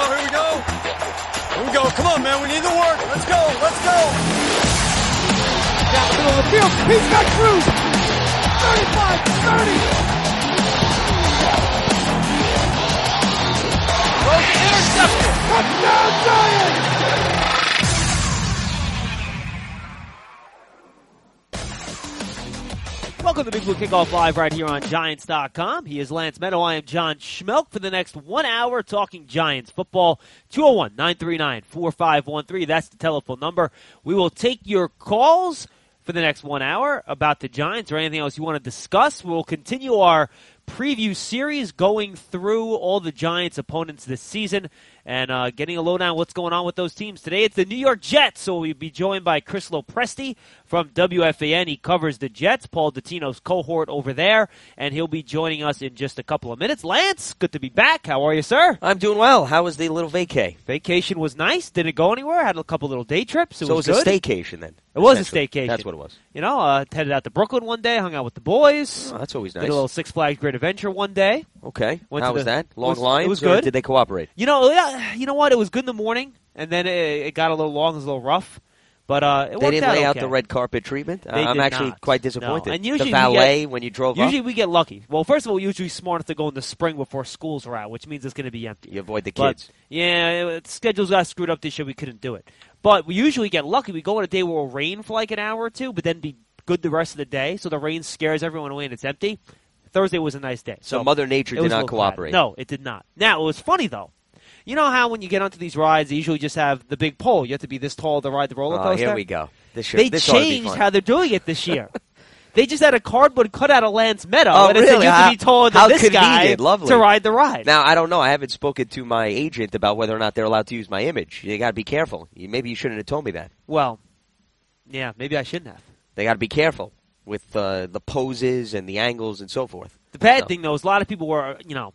Here we go. Here we go. Come on, man. We need the work. Let's go. Let's go. Down the middle of the field. He's got Cruz. 35, 30. Throws intercepted. Touchdown, Giants. Welcome to Big Blue Kickoff Live right here on Giants.com. He is Lance Meadow. I am John Schmelk for the next 1 hour talking Giants football. 201-939-4513. That's the telephone number. We will take your calls for the next 1 hour about the Giants or anything else you want to discuss. We'll continue our preview series going through all the Giants' opponents this season and getting a lowdown on what's going on with those teams. Today it's the New York Jets, so we'll be joined by Chris Lopresti from WFAN. He covers the Jets, Paul Dottino's cohort over there, and he'll be joining us in just a couple of minutes. Lance, good to be back. How are you, sir? I'm doing well. How was the little vacay? Vacation was nice. Didn't go anywhere. Had a couple little day trips. It was good. A staycation then? It was a staycation. That's what it was. You know, headed out to Brooklyn one day, hung out with the boys. Oh, that's always nice. Did a little Six Flags Great Adventure one day. Okay. Went How to was that? Long it lines? was good. Or did they cooperate? You know what? It was good in the morning, and then it got a little long. It was a little rough. But it worked They didn't lay out okay. the red carpet treatment? They I'm did actually not. quite disappointed. No. And usually the valet when you drove Usually up? we get lucky. Well, first of all, usually smart to go in the spring before schools are out, which means it's going to be empty. You avoid the But, kids. yeah, schedules got screwed up this year. We couldn't do it. But we usually get lucky. We go on a day where it'll rain for like an hour or two, but then be good the rest of the day. So the rain scares everyone away and it's empty. Thursday was a nice day. So Mother Nature it did was a not little cooperate. bad. No, it did not. Now, it was funny, though. You know how when you get onto these rides, they usually just have the big pole. You have to be this tall to ride the roller coaster? Here we go. They this ought to be changed fun. how they're doing it this year. They just had a cardboard cutout of Lance Meadow, Oh, and it said really? you have to be taller than How this guy convenient. Lovely. to ride the ride. Now, I don't know. I haven't spoken to my agent about whether or not they're allowed to use my image. You got to be careful. Maybe you shouldn't have told me that. Well, yeah, maybe I shouldn't have. They got to be careful with the poses and the angles and so forth. The bad thing, though, is a lot of people were,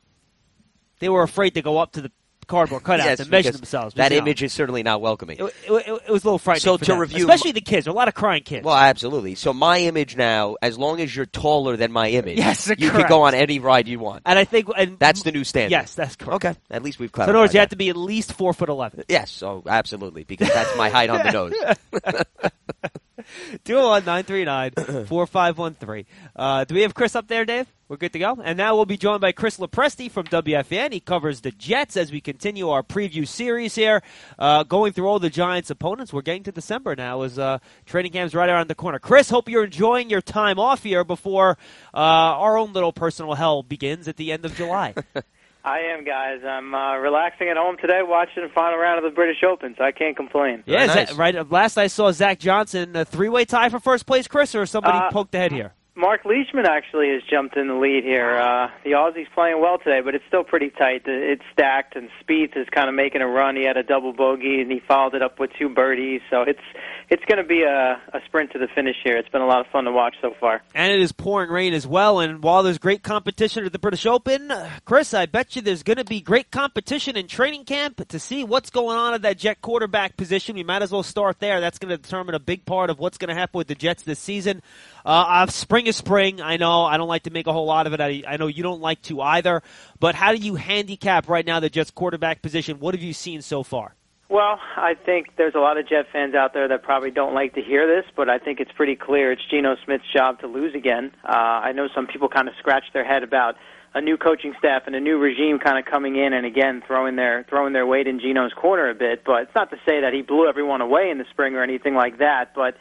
they were afraid to go up to the cardboard cutouts Yes, and measure because themselves. That image is certainly not welcoming. It was a little frightening So for to them, review, especially the kids. There are a lot of crying kids. Well, absolutely. So my image now, as long as you're taller than my image, Yes, you correct. can go on any ride you want. And I think That's the new standard. Yes, that's correct. Okay, at least we've So clarified. in other words, you that. have to be at least 4'11". Yes, so absolutely, because that's my height on the nose. 201-939-4513. Do we have Chris up there, Dave? We're good to go. And now we'll be joined by Chris Lopresti from WFAN. He covers the Jets as we continue our preview series here, going through all the Giants' opponents. We're getting to December now as training camp's right around the corner. Chris, hope you're enjoying your time off here before our own little personal hell begins at the end of July. I am, guys. I'm relaxing at home today, watching the final round of the British Open, so I can't complain. Yeah, nice. right. Last I saw Zach Johnson, a three-way tie for first place, Chris, or somebody poked ahead here? Mark Leishman actually has jumped in the lead here. The Aussie's playing well today, but it's still pretty tight. It's stacked, and Spieth is kind of making a run. He had a double bogey, and he followed it up with 2 birdies. So it's going to be a sprint to the finish here. It's been a lot of fun to watch so far. And it is pouring rain as well. And while there's great competition at the British Open, Chris, I bet you there's going to be great competition in training camp to see what's going on at that Jet quarterback position. We might as well start there. That's going to determine a big part of what's going to happen with the Jets this season. Spring is spring. I know I don't like to make a whole lot of it. I know you don't like to either. But how do you handicap right now the Jets quarterback position? What have you seen so far? Well, I think there's a lot of Jet fans out there that probably don't like to hear this, but I think it's pretty clear it's Geno Smith's job to lose again. I know some people kind of scratch their head about a new coaching staff and a new regime kind of coming in and again throwing their weight in Geno's corner a bit. But it's not to say that he blew everyone away in the spring or anything like that. But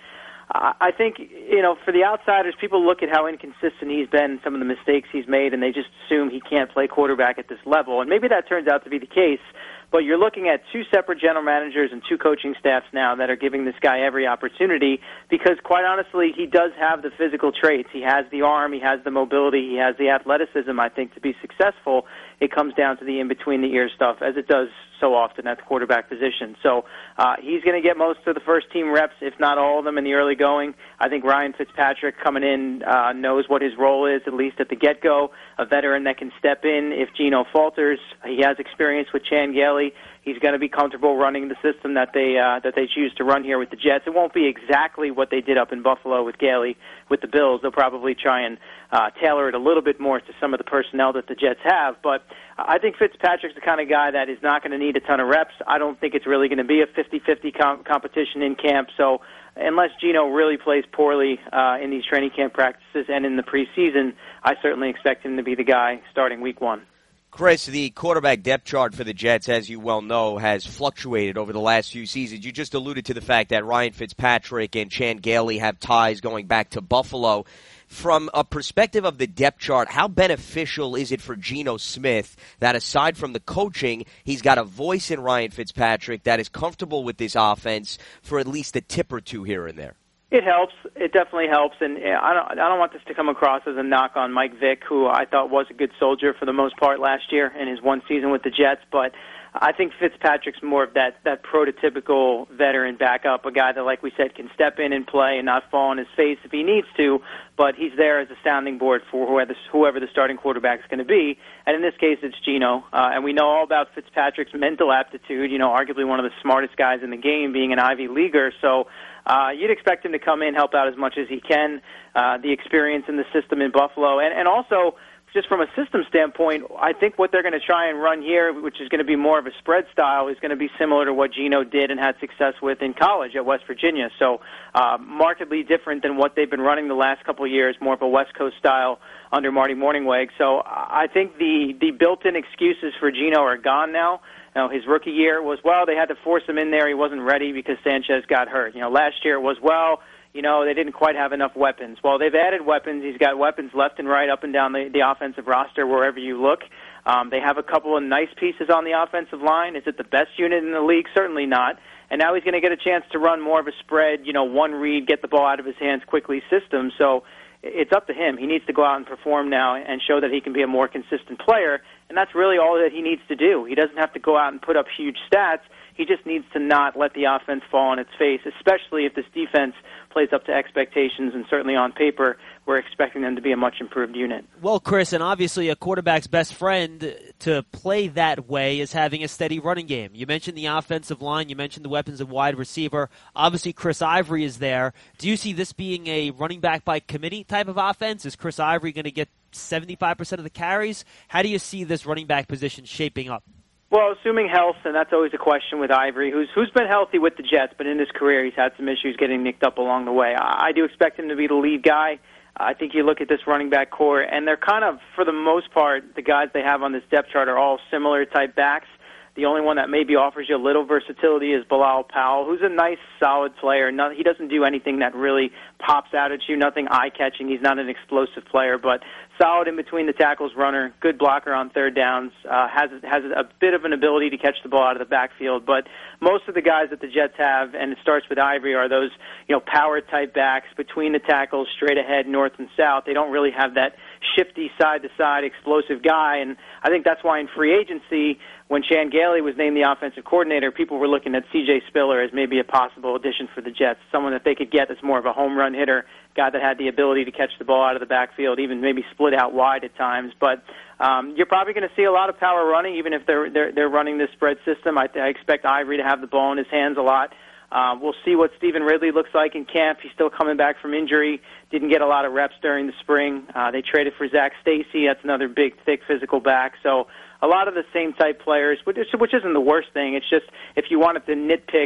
I think, for the outsiders, people look at how inconsistent he's been, some of the mistakes he's made, and they just assume he can't play quarterback at this level. And maybe that turns out to be the case. But you're looking at 2 separate general managers and 2 coaching staffs now that are giving this guy every opportunity because, quite honestly, he does have the physical traits. He has the arm, he has the mobility, he has the athleticism, I think, to be successful. It comes down to the in-between-the-ear stuff, as it does so often at the quarterback position. So he's going to get most of the first-team reps, if not all of them, in the early going. I think Ryan Fitzpatrick coming in knows what his role is, at least at the get-go, a veteran that can step in if Geno falters. He has experience with Chan Gailey. He's going to be comfortable running the system that they choose to run here with the Jets. It won't be exactly what they did up in Buffalo with Gailey with the Bills. They'll probably try and tailor it a little bit more to some of the personnel that the Jets have. But I think Fitzpatrick's the kind of guy that is not going to need a ton of reps. I don't think it's really going to be a 50-50 competition in camp. So unless Geno really plays poorly in these training camp practices and in the preseason, I certainly expect him to be the guy starting week 1. Chris, the quarterback depth chart for the Jets, as you well know, has fluctuated over the last few seasons. You just alluded to the fact that Ryan Fitzpatrick and Chan Gailey have ties going back to Buffalo. From a perspective of the depth chart, how beneficial is it for Geno Smith that aside from the coaching, he's got a voice in Ryan Fitzpatrick that is comfortable with this offense for at least a tip or two here and there? It helps. It definitely helps, and I don't want this to come across as a knock on Mike Vick, who I thought was a good soldier for the most part last year in his one season with the Jets, but I think Fitzpatrick's more of that prototypical veteran backup, a guy that, like we said, can step in and play and not fall on his face if he needs to, but he's there as a sounding board for whoever the starting quarterback is going to be. And in this case, it's Geno. And we know all about Fitzpatrick's mental aptitude, arguably one of the smartest guys in the game, being an Ivy Leaguer. So you'd expect him to come in, help out as much as he can, the experience in the system in Buffalo, and also just from a system standpoint, I think what they're going to try and run here, which is going to be more of a spread style, is going to be similar to what Geno did and had success with in college at West Virginia. So markedly different than what they've been running the last couple of years, more of a West Coast style under Marty Mornhinweg. So I think the built-in excuses for Geno are gone now. His rookie year was, they had to force him in there. He wasn't ready because Sanchez got hurt. Last year it was, they didn't quite have enough weapons. Well, they've added weapons. He's got weapons left and right, up and down the offensive roster, wherever you look. They have a couple of nice pieces on the offensive line. Is it the best unit in the league? Certainly not. And now he's going to get a chance to run more of a spread, one read, get the ball out of his hands quickly system. So it's up to him. He needs to go out and perform now and show that he can be a more consistent player, and that's really all that he needs to do. He doesn't have to go out and put up huge stats. He just needs to not let the offense fall on its face, especially if this defense plays up to expectations, and certainly on paper, we're expecting them to be a much improved unit. Well, Chris, and obviously a quarterback's best friend to play that way is having a steady running game. You mentioned the offensive line. You mentioned the weapons of wide receiver. Obviously, Chris Ivory is there. Do you see this being a running back by committee type of offense? Is Chris Ivory going to get 75% of the carries? How do you see this running back position shaping up? Well, assuming health, and that's always a question with Ivory, who's been healthy with the Jets, but in his career he's had some issues getting nicked up along the way. I do expect him to be the lead guy. I think you look at this running back core, and they're kind of, for the most part, the guys they have on this depth chart are all similar type backs. The only one that maybe offers you a little versatility is Bilal Powell, who's a nice, solid player. He doesn't do anything that really pops out at you, nothing eye-catching. He's not an explosive player, but solid in between the tackles runner, good blocker on third downs, has a bit of an ability to catch the ball out of the backfield. But most of the guys that the Jets have, and it starts with Ivory, are those power-type backs between the tackles, straight ahead, north and south. They don't really have that shifty side-to-side explosive guy, and I think that's why in free agency, when Chan Gailey was named the offensive coordinator, people were looking at C.J. Spiller as maybe a possible addition for the Jets, someone that they could get that's more of a home run hitter, guy that had the ability to catch the ball out of the backfield, even maybe split out wide at times. But you're probably going to see a lot of power running, even if they're running this spread system. I expect Ivory to have the ball in his hands a lot. We'll see what Stephen Ridley looks like in camp. He's still coming back from injury. Didn't get a lot of reps during the spring. They traded for Zach Stacy. That's another big, thick, physical back. So a lot of the same type players, which isn't the worst thing. It's just if you wanted to nitpick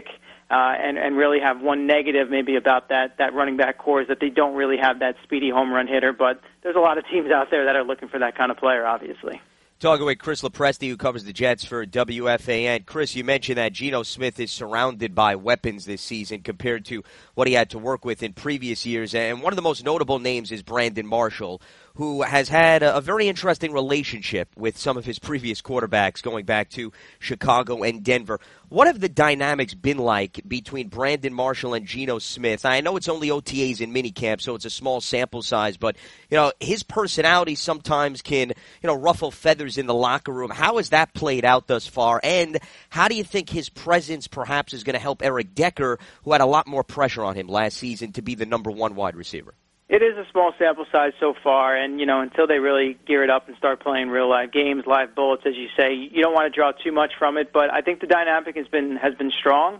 and really have one negative maybe about that running back core is that they don't really have that speedy home run hitter. But there's a lot of teams out there that are looking for that kind of player, obviously. Talking with Chris Lopresti, who covers the Jets for WFAN. Chris, you mentioned that Geno Smith is surrounded by weapons this season compared to what he had to work with in previous years. And one of the most notable names is Brandon Marshall, who has had a very interesting relationship with some of his previous quarterbacks going back to Chicago and Denver. What have the dynamics been like between Brandon Marshall and Geno Smith? I know it's only OTAs and minicamp, so it's a small sample size, but his personality sometimes can ruffle feathers in the locker room. How has that played out thus far? And how do you think his presence perhaps is going to help Eric Decker, who had a lot more pressure on him last season to be the number one wide receiver? It is a small sample size so far, and, until they really gear it up and start playing real live games, live bullets, as you say, you don't want to draw too much from it, but I think the dynamic has been strong.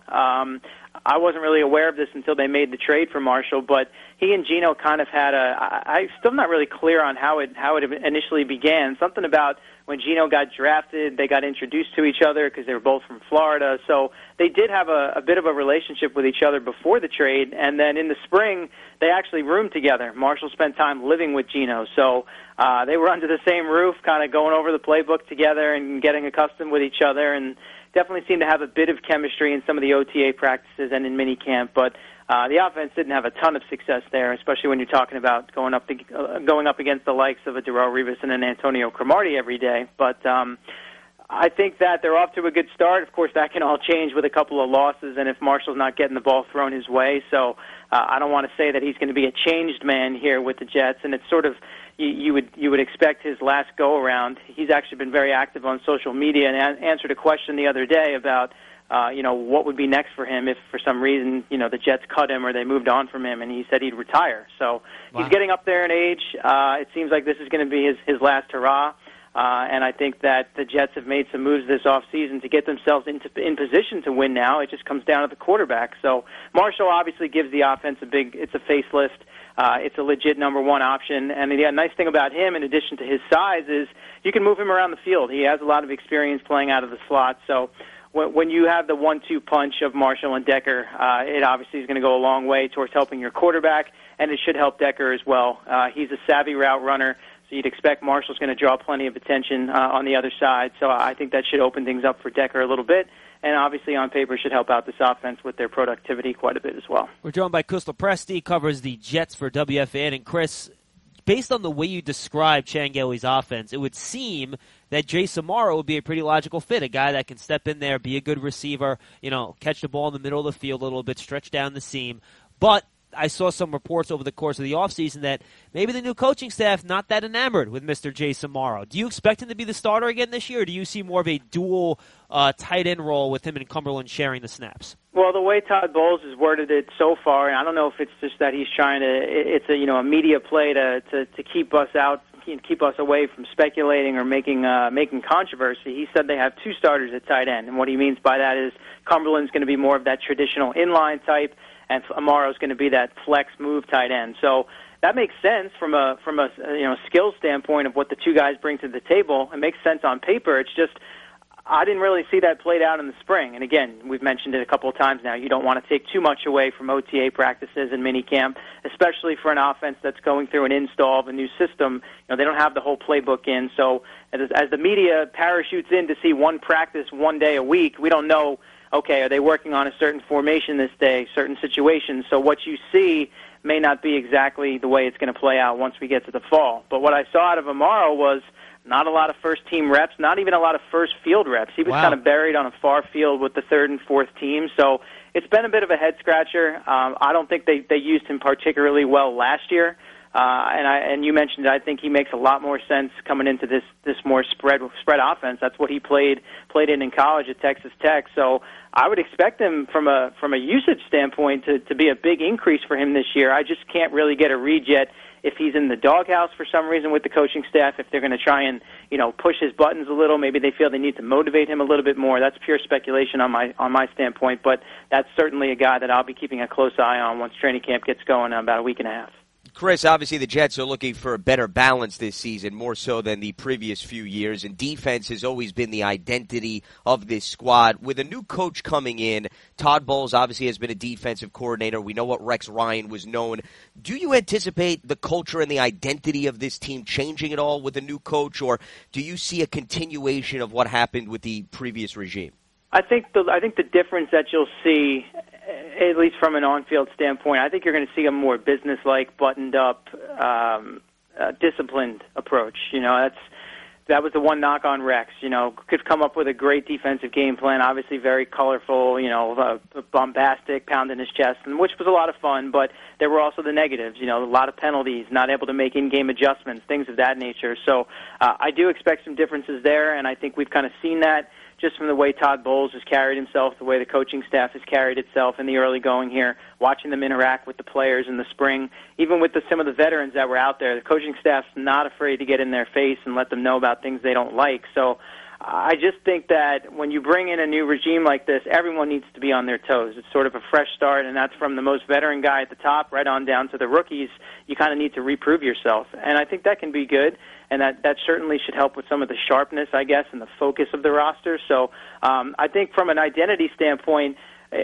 I wasn't really aware of this until they made the trade for Marshall, but he and Gino kind of had I'm still not really clear on how it initially began. Something about when Gino got drafted, they got introduced to each other because they were both from Florida. So they did have a bit of a relationship with each other before the trade. And then in the spring, they actually roomed together. Marshall spent time living with Gino. So they were under the same roof, kind of going over the playbook together and getting accustomed with each other. And definitely seemed to have a bit of chemistry in some of the OTA practices and in minicamp. But the offense didn't have a ton of success there, especially when you're talking about going up against the likes of a Darrelle Revis and an Antonio Cromartie every day. But I think that they're off to a good start. Of course, that can all change with a couple of losses, and if Marshall's not getting the ball thrown his way. So I don't want to say that he's going to be a changed man here with the Jets, and it's sort of you would expect his last go around. He's actually been very active on social media and answered a question the other day about what would be next for him if for some reason, the Jets cut him or they moved on from him, and he said he'd retire. So He's getting up there in age. It seems like this is going to be his last hurrah. And I think that the Jets have made some moves this offseason to get themselves in position to win now. It just comes down to the quarterback. So Marshall obviously gives the offense it's a facelift. It's a legit number one option. And the nice thing about him, in addition to his size, is you can move him around the field. He has a lot of experience playing out of the slot. So when you have the 1-2 punch of Marshall and Decker, it obviously is going to go a long way towards helping your quarterback, and it should help Decker as well. He's a savvy route runner, so you'd expect Marshall's going to draw plenty of attention on the other side. So I think that should open things up for Decker a little bit, and obviously on paper should help out this offense with their productivity quite a bit as well. We're joined by Chris Lopresti, covers the Jets for WFAN. And Chris, based on the way you describe Chan-Gailey's offense, it would seem that Jay Samara would be a pretty logical fit, a guy that can step in there, be a good receiver, catch the ball in the middle of the field a little bit, stretch down the seam. But I saw some reports over the course of the offseason that maybe the new coaching staff not that enamored with Mr. Jay Samara. Do you expect him to be the starter again this year, or do you see more of a dual tight end role with him and Cumberland sharing the snaps? Well, the way Todd Bowles has worded it so far, and I don't know if it's just that he's trying to, it's a media play to keep us out, keep us away from speculating or making controversy. He said they have two starters at tight end, and what he means by that is Cumberland's going to be more of that traditional inline type, and Amaro's going to be that flex move tight end. So that makes sense from a skill standpoint of what the two guys bring to the table. It makes sense on paper. It's just I didn't really see that played out in the spring. And again, we've mentioned it a couple of times now. You don't want to take too much away from OTA practices and minicamp, especially for an offense that's going through an install of a new system. They don't have the whole playbook in. So as the media parachutes in to see one practice one day a week, we don't know, okay, are they working on a certain formation this day, certain situations? So what you see may not be exactly the way it's going to play out once we get to the fall. But what I saw out of Amaro was not a lot of first-team reps, not even a lot of first-field reps. He was kind of buried on a far field with the third and fourth team. So it's been a bit of a head-scratcher. I don't think they used him particularly well last year. And you mentioned it, I think he makes a lot more sense coming into this more spread offense. That's what he played in college at Texas Tech. So I would expect him from a usage standpoint to be a big increase for him this year. I just can't really get a read yet if he's in the doghouse for some reason with the coaching staff, if they're going to try and push his buttons a little. Maybe they feel they need to motivate him a little bit more. That's pure speculation on my standpoint, but that's certainly a guy that I'll be keeping a close eye on once training camp gets going in about a week and a half. Chris, obviously the Jets are looking for a better balance this season, more so than the previous few years, and defense has always been the identity of this squad. With a new coach coming in, Todd Bowles obviously has been a defensive coordinator. We know what Rex Ryan was known. Do you anticipate the culture and the identity of this team changing at all with a new coach, or do you see a continuation of what happened with the previous regime? I think the difference that you'll see, at least from an on-field standpoint, I think you're going to see a more business-like, buttoned-up, disciplined approach. That was the one knock on Rex. Could come up with a great defensive game plan, obviously very colorful, bombastic, pounding his chest, which was a lot of fun, but there were also the negatives, a lot of penalties, not able to make in-game adjustments, things of that nature. So I do expect some differences there, and I think we've kind of seen that just from the way Todd Bowles has carried himself, the way the coaching staff has carried itself in the early going here, watching them interact with the players in the spring, even with some of the veterans that were out there. The coaching staff's not afraid to get in their face and let them know about things they don't like. So I just think that when you bring in a new regime like this, everyone needs to be on their toes. It's sort of a fresh start, and that's from the most veteran guy at the top right on down to the rookies. You kind of need to reprove yourself, and I think that can be good, and that certainly should help with some of the sharpness, I guess, and the focus of the roster. So I think from an identity standpoint,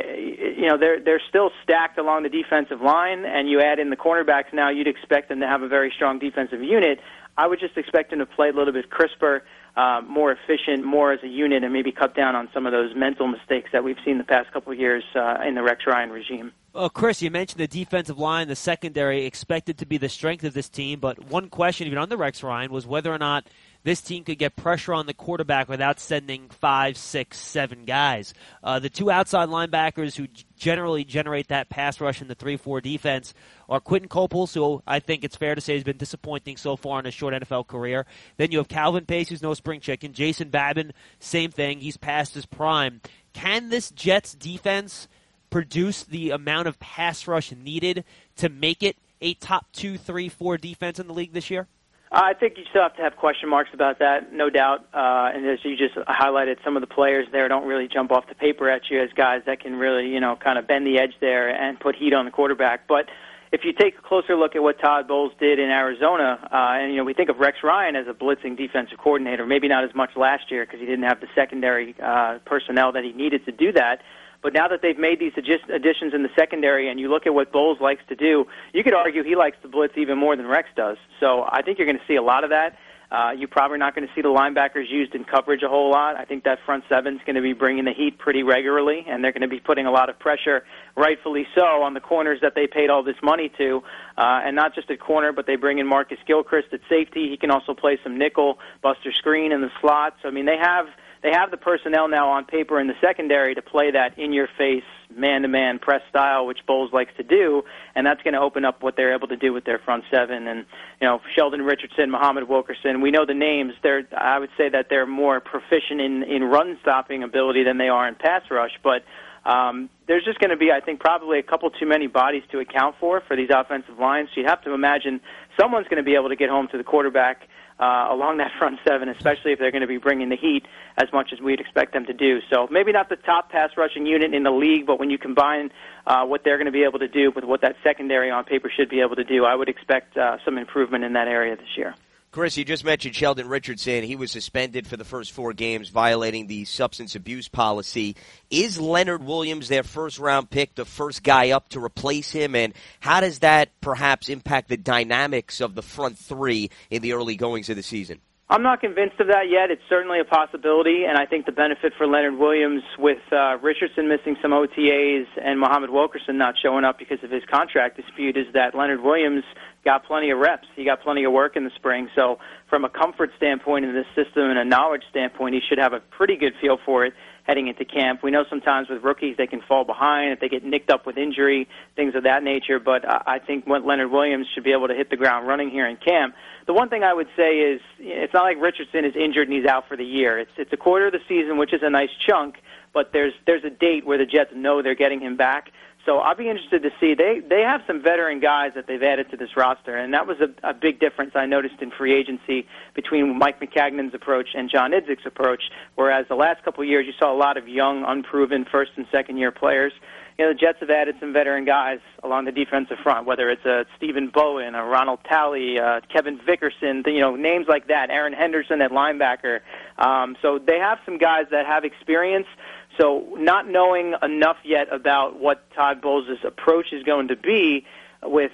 they're still stacked along the defensive line, and you add in the cornerbacks now, you'd expect them to have a very strong defensive unit. I would just expect them to play a little bit crisper, more efficient, more as a unit, and maybe cut down on some of those mental mistakes that we've seen the past couple of years in the Rex Ryan regime. Well, Chris, you mentioned the defensive line, the secondary, expected to be the strength of this team, but one question even on the Rex Ryan was whether or not this team could get pressure on the quarterback without sending 5, 6, 7 guys. The two outside linebackers who generally generate that pass rush in the 3-4 defense are Quentin Coples, who I think it's fair to say has been disappointing so far in his short NFL career. Then you have Calvin Pace, who's no spring chicken. Jason Babin, same thing. He's past his prime. Can this Jets defense produce the amount of pass rush needed to make it a top 2, 3, 4 defense in the league this year? I think you still have to have question marks about that, no doubt. And as you just highlighted, some of the players there don't really jump off the paper at you as guys that can really, kind of bend the edge there and put heat on the quarterback. But if you take a closer look at what Todd Bowles did in Arizona, and we think of Rex Ryan as a blitzing defensive coordinator, maybe not as much last year because he didn't have the secondary personnel that he needed to do that. But now that they've made these additions in the secondary and you look at what Bowles likes to do, you could argue he likes to blitz even more than Rex does. So I think you're going to see a lot of that. You're probably not going to see the linebackers used in coverage a whole lot. I think that front seven's going to be bringing the heat pretty regularly, and they're going to be putting a lot of pressure, rightfully so, on the corners that they paid all this money to. And not just at corner, but they bring in Marcus Gilchrist at safety. He can also play some nickel, Buster Screen in the slot. So, I mean, they have the personnel now on paper in the secondary to play that in-your-face, man-to-man press style, which Bowles likes to do, and that's going to open up what they're able to do with their front seven. And, Sheldon Richardson, Muhammad Wilkerson, we know the names. I would say that they're more proficient in run-stopping ability than they are in pass rush, but there's just going to be, I think, probably a couple too many bodies to account for these offensive lines. So you have to imagine someone's going to be able to get home to the quarterback along that front seven, especially if they're going to be bringing the heat as much as we'd expect them to do. So maybe not the top pass rushing unit in the league, but when you combine what they're going to be able to do with what that secondary on paper should be able to do, I would expect some improvement in that area this year. Chris, you just mentioned Sheldon Richardson. He was suspended for the first 4 games, violating the substance abuse policy. Is Leonard Williams, their first-round pick, the first guy up to replace him? And how does that perhaps impact the dynamics of the front 3 in the early goings of the season? I'm not convinced of that yet. It's certainly a possibility, and I think the benefit for Leonard Williams with Richardson missing some OTAs and Muhammad Wilkerson not showing up because of his contract dispute is that Leonard Williams got plenty of reps. He got plenty of work in the spring. So from a comfort standpoint in this system and a knowledge standpoint, he should have a pretty good feel for it heading into camp. We know sometimes with rookies they can fall behind if they get nicked up with injury, things of that nature, but I think Leonard Williams should be able to hit the ground running here in camp. The one thing I would say is it's not like Richardson is injured and he's out for the year. It's a quarter of the season, which is a nice chunk, but there's a date where the Jets know they're getting him back. So I'll be interested to see. They have some veteran guys that they've added to this roster, and that was a big difference I noticed in free agency between Mike McCagnon's approach and John Idzik's approach, whereas the last couple of years you saw a lot of young, unproven first- and second-year players. The Jets have added some veteran guys along the defensive front, whether it's a Stephen Bowen, a Ronald Talley, Kevin Vickerson, names like that, Aaron Henderson at linebacker. So they have some guys that have experience. So not knowing enough yet about what Todd Bowles' approach is going to be, does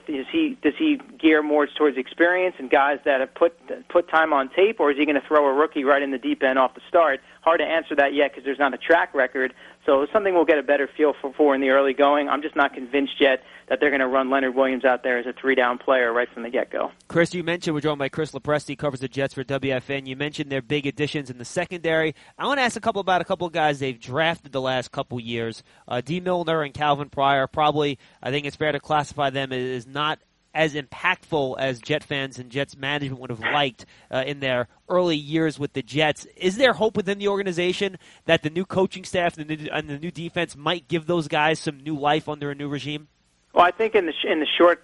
he gear more towards experience and guys that have put time on tape, or is he going to throw a rookie right in the deep end off the start? Hard to answer that yet because there's not a track record. So it's something we'll get a better feel for in the early going. I'm just not convinced yet that they're going to run Leonard Williams out there as a 3-down player right from the get-go. Chris, you mentioned we're joined by Chris Lopresti, covers the Jets for WFN. You mentioned their big additions in the secondary. I want to ask about a couple of guys they've drafted the last couple years. D. Milner and Calvin Pryor, probably, I think it's fair to classify them as not as impactful as Jet fans and Jets management would have liked in their early years with the Jets. Is there hope within the organization that the new coaching staff and the new defense might give those guys some new life under a new regime? Well, I think in the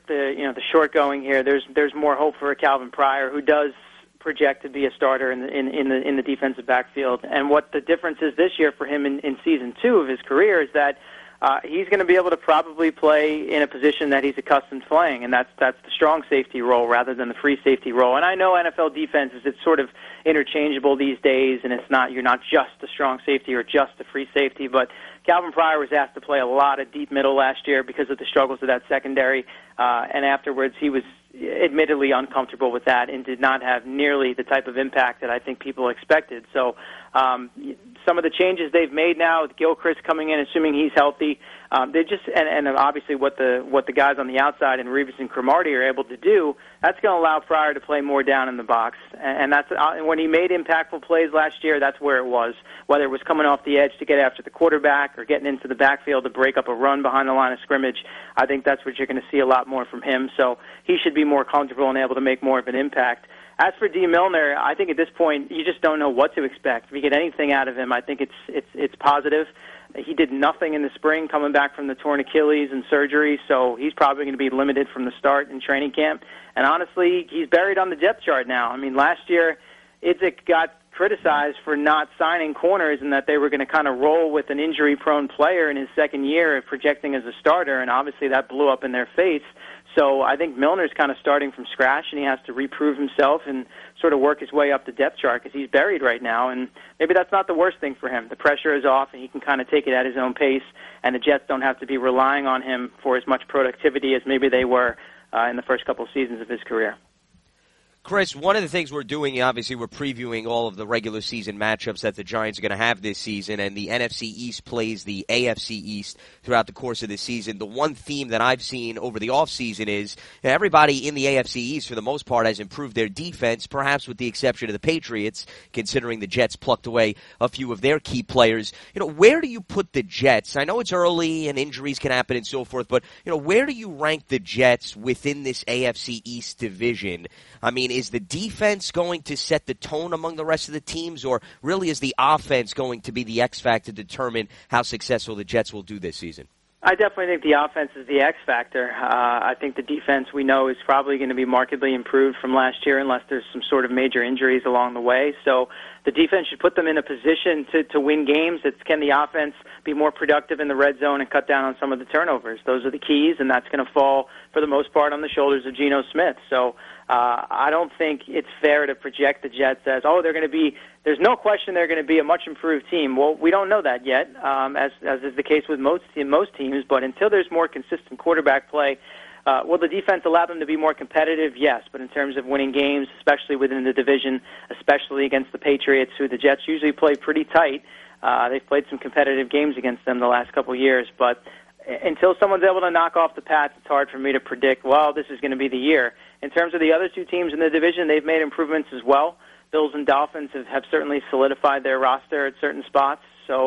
short going here, there's more hope for Calvin Pryor, who does project to be a starter in the defensive backfield. And what the difference is this year for him in season 2 of his career is that he's going to be able to probably play in a position that he's accustomed to playing, and that's the strong safety role rather than the free safety role. And I know NFL defenses, it's sort of interchangeable these days, and you're not just a strong safety or just a free safety, but Calvin Pryor was asked to play a lot of deep middle last year because of the struggles of that secondary, and afterwards he was admittedly uncomfortable with that and did not have nearly the type of impact that I think people expected. So some of the changes they've made now with Gilchrist coming in, assuming he's healthy, they just and obviously what the guys on the outside and Reeves and Cromartie are able to do, that's going to allow Pryor to play more down in the box. And that's when he made impactful plays last year, that's where it was. Whether it was coming off the edge to get after the quarterback or getting into the backfield to break up a run behind the line of scrimmage, I think that's what you're going to see a lot more from him. So he should be more comfortable and able to make more of an impact. As for D. Milner, I think at this point you just don't know what to expect. If you get anything out of him, I think it's positive. He did nothing in the spring coming back from the torn Achilles and surgery, so he's probably going to be limited from the start in training camp. And honestly, he's buried on the depth chart now. I mean, last year Idzik got criticized for not signing corners and that they were going to kind of roll with an injury-prone player in his second year projecting as a starter, and obviously that blew up in their face. So I think Milner's kind of starting from scratch, and he has to reprove himself and sort of work his way up the depth chart because he's buried right now, and maybe that's not the worst thing for him. The pressure is off, and he can kind of take it at his own pace, and the Jets don't have to be relying on him for as much productivity as maybe they were in the first couple seasons of his career. Chris, one of the things we're doing, obviously, we're previewing all of the regular season matchups that the Giants are going to have this season, and the NFC East plays the AFC East throughout the course of the season. The one theme that I've seen over the offseason is everybody in the AFC East, for the most part, has improved their defense, perhaps with the exception of the Patriots, considering the Jets plucked away a few of their key players. Where do you put the Jets? I know it's early and injuries can happen and so forth, but, where do you rank the Jets within this AFC East division? I mean, is the defense going to set the tone among the rest of the teams, or really is the offense going to be the X factor to determine how successful the Jets will do this season? I definitely think the offense is the X factor. I think the defense we know is probably going to be markedly improved from last year unless there's some sort of major injuries along the way. So the defense should put them in a position to win games. Can the offense be more productive in the red zone and cut down on some of the turnovers? Those are the keys, and that's going to fall, for the most part, on the shoulders of Geno Smith. So I don't think it's fair to project the Jets as, there's no question they're going to be a much improved team. Well, we don't know that yet, as is the case with most teams, but until there's more consistent quarterback play, will the defense allow them to be more competitive? Yes, but in terms of winning games, especially within the division, especially against the Patriots, who the Jets usually play pretty tight, they've played some competitive games against them the last couple of years, but until someone's able to knock off the Pats, it's hard for me to predict, this is going to be the year. In terms of the other two teams in the division, they've made improvements as well. Bills and Dolphins have certainly solidified their roster at certain spots. So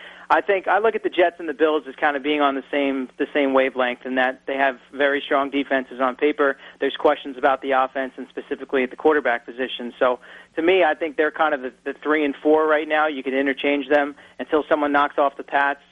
I think I look at the Jets and the Bills as kind of being on the same wavelength, in that they have very strong defenses on paper. There's questions about the offense and specifically at the quarterback position. So to me, I think they're kind of the 3 and 4 right now. You could interchange them until someone knocks off the Pats.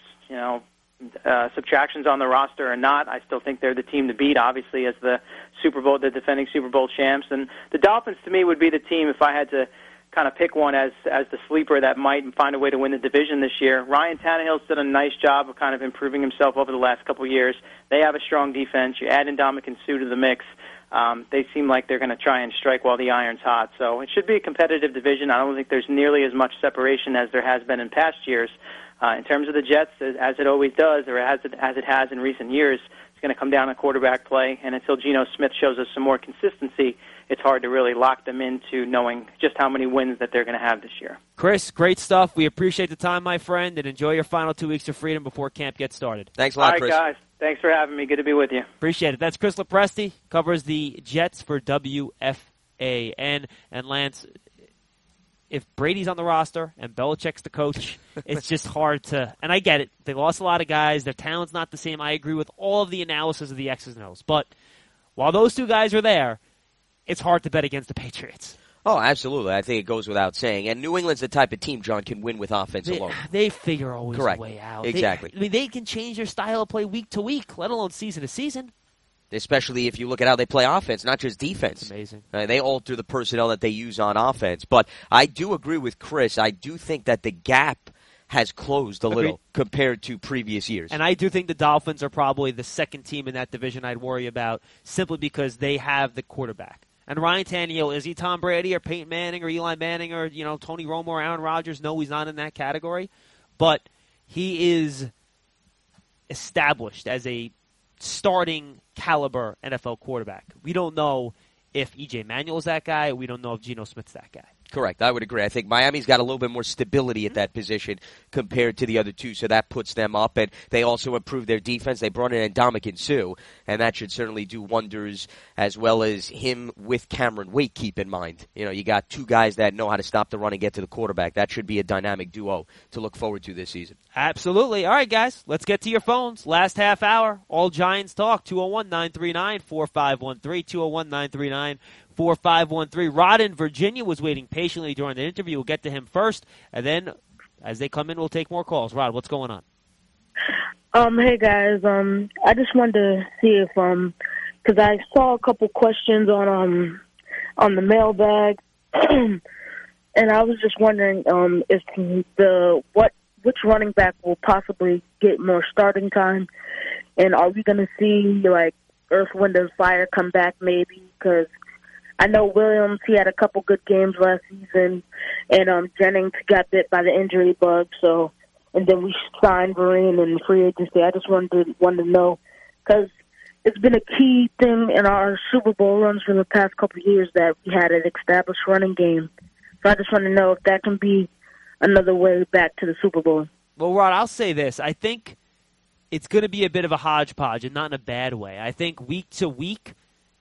Subtractions on the roster or not, I still think they're the team to beat, obviously, as the defending Super Bowl champs. And the Dolphins, to me, would be the team, if I had to kind of pick one as the sleeper that might find a way to win the division this year. Ryan Tannehill's done a nice job of kind of improving himself over the last couple of years. They have a strong defense. You add Ndamukong Suh to the mix. They seem like they're going to try and strike while the iron's hot. So it should be a competitive division. I don't think there's nearly as much separation as there has been in past years. In terms of the Jets, as it always does, or as it has in recent years, it's going to come down to quarterback play. And until Geno Smith shows us some more consistency, it's hard to really lock them into knowing just how many wins that they're going to have this year. Chris, great stuff. We appreciate the time, my friend, and enjoy your final 2 weeks of freedom before camp gets started. Thanks a lot, Chris. All right, guys. Thanks for having me. Good to be with you. Appreciate it. That's Chris Lopresti, covers the Jets for WFAN. And Lance, if Brady's on the roster and Belichick's the coach, it's just hard to – and I get it. They lost a lot of guys. Their talent's not the same. I agree with all of the analysis of the X's and O's. But while those two guys are there, it's hard to bet against the Patriots. Oh, absolutely. I think it goes without saying. And New England's the type of team, John, can win with offense alone. They figure always Correct. a way out. Exactly. They can change their style of play week to week, let alone season to season. Especially if you look at how they play offense, not just defense. It's amazing. They alter the personnel that they use on offense. But I do agree with Chris. I do think that the gap has closed a little compared to previous years. And I do think the Dolphins are probably the second team in that division I'd worry about, simply because they have the quarterback. And Ryan Tannehill, is he Tom Brady or Peyton Manning or Eli Manning or Tony Romo or Aaron Rodgers? No, he's not in that category. But he is established as a starting caliber NFL quarterback. We don't know if E.J. Manuel's that guy. We don't know if Geno Smith's that guy. Correct. I would agree. I think Miami's got a little bit more stability at that position compared to the other two, so that puts them up. And they also improved their defense. They brought in Ndamukong Suh, and that should certainly do wonders, as well as him with Cameron Wake, keep in mind. You got two guys that know how to stop the run and get to the quarterback. That should be a dynamic duo to look forward to this season. Absolutely. All right, guys, let's get to your phones. Last half hour, all Giants talk, 201-939-4513, 201-939-4513. Rod in Virginia was waiting patiently during the interview. We'll get to him first, and then as they come in, we'll take more calls. Rod, what's going on? Hey guys, I just wanted to see if, because I saw a couple questions on the mailbag, and I was just wondering if which running back will possibly get more starting time, and are we going to see like Earth, Wind, and Fire come back maybe? Because I know Williams, he had a couple good games last season, and Jennings got bit by the injury bug. So, and then we signed Vereen in free agency. I just wanted to know, because it's been a key thing in our Super Bowl runs for the past couple of years that we had an established running game. So I just want to know if that can be another way back to the Super Bowl. Well, Rod, I'll say this. I think it's going to be a bit of a hodgepodge, and not in a bad way. I think week to week,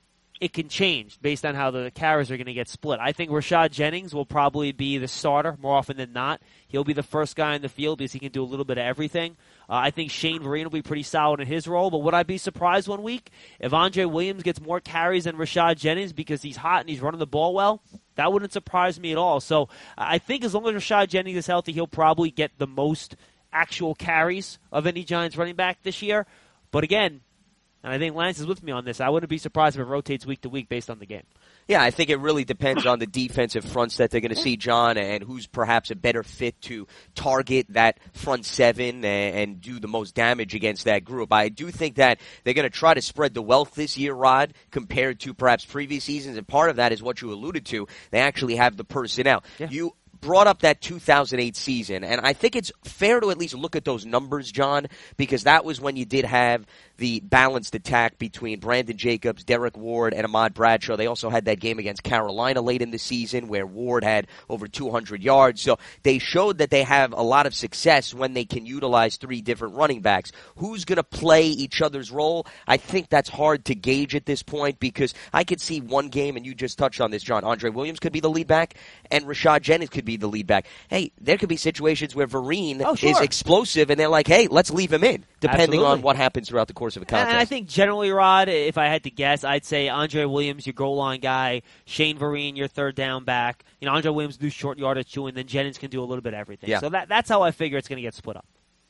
it can change based on how the carries are going to get split. I think Rashad Jennings will probably be the starter more often than not. He'll be the first guy in the field because he can do a little bit of everything. I think Shane Vereen will be pretty solid in his role, but would I be surprised one week if Andre Williams gets more carries than Rashad Jennings because he's hot and he's running the ball well? That wouldn't surprise me at all. So I think as long as Rashad Jennings is healthy, he'll probably get the most actual carries of any Giants running back this year. But again, and I think Lance is with me on this, I wouldn't be surprised if it rotates week to week based on the game. Yeah, I think it really depends on the defensive fronts that they're going to see, John, and who's perhaps a better fit to target that front seven and do the most damage against that group. I do think that they're going to try to spread the wealth this year, Rod, compared to perhaps previous seasons, and part of that is what you alluded to. They actually have the personnel. Yeah. You brought up that 2008 season, and I think it's fair to at least look at those numbers, John, because that was when you did have the balanced attack between Brandon Jacobs, Derek Ward, and Ahmad Bradshaw. They also had that game against Carolina late in the season where Ward had over 200 yards. So they showed that they have a lot of success when they can utilize three different running backs. Who's going to play each other's role? I think that's hard to gauge at this point because I could see one game, and you just touched on this, John. Andre Williams could be the lead back, and Rashad Jennings could be the lead back. Hey, there could be situations where Vereen is explosive, and they're like, hey, let's leave him in, depending on what happens throughout the course of a contest. And I think generally, Rod, if I had to guess, I'd say Andre Williams, your goal line guy, Shane Vereen, your third down back. Andre Williams do short yardage too, and then Jennings can do a little bit of everything. Yeah. So that's how I figure it's going to get split up.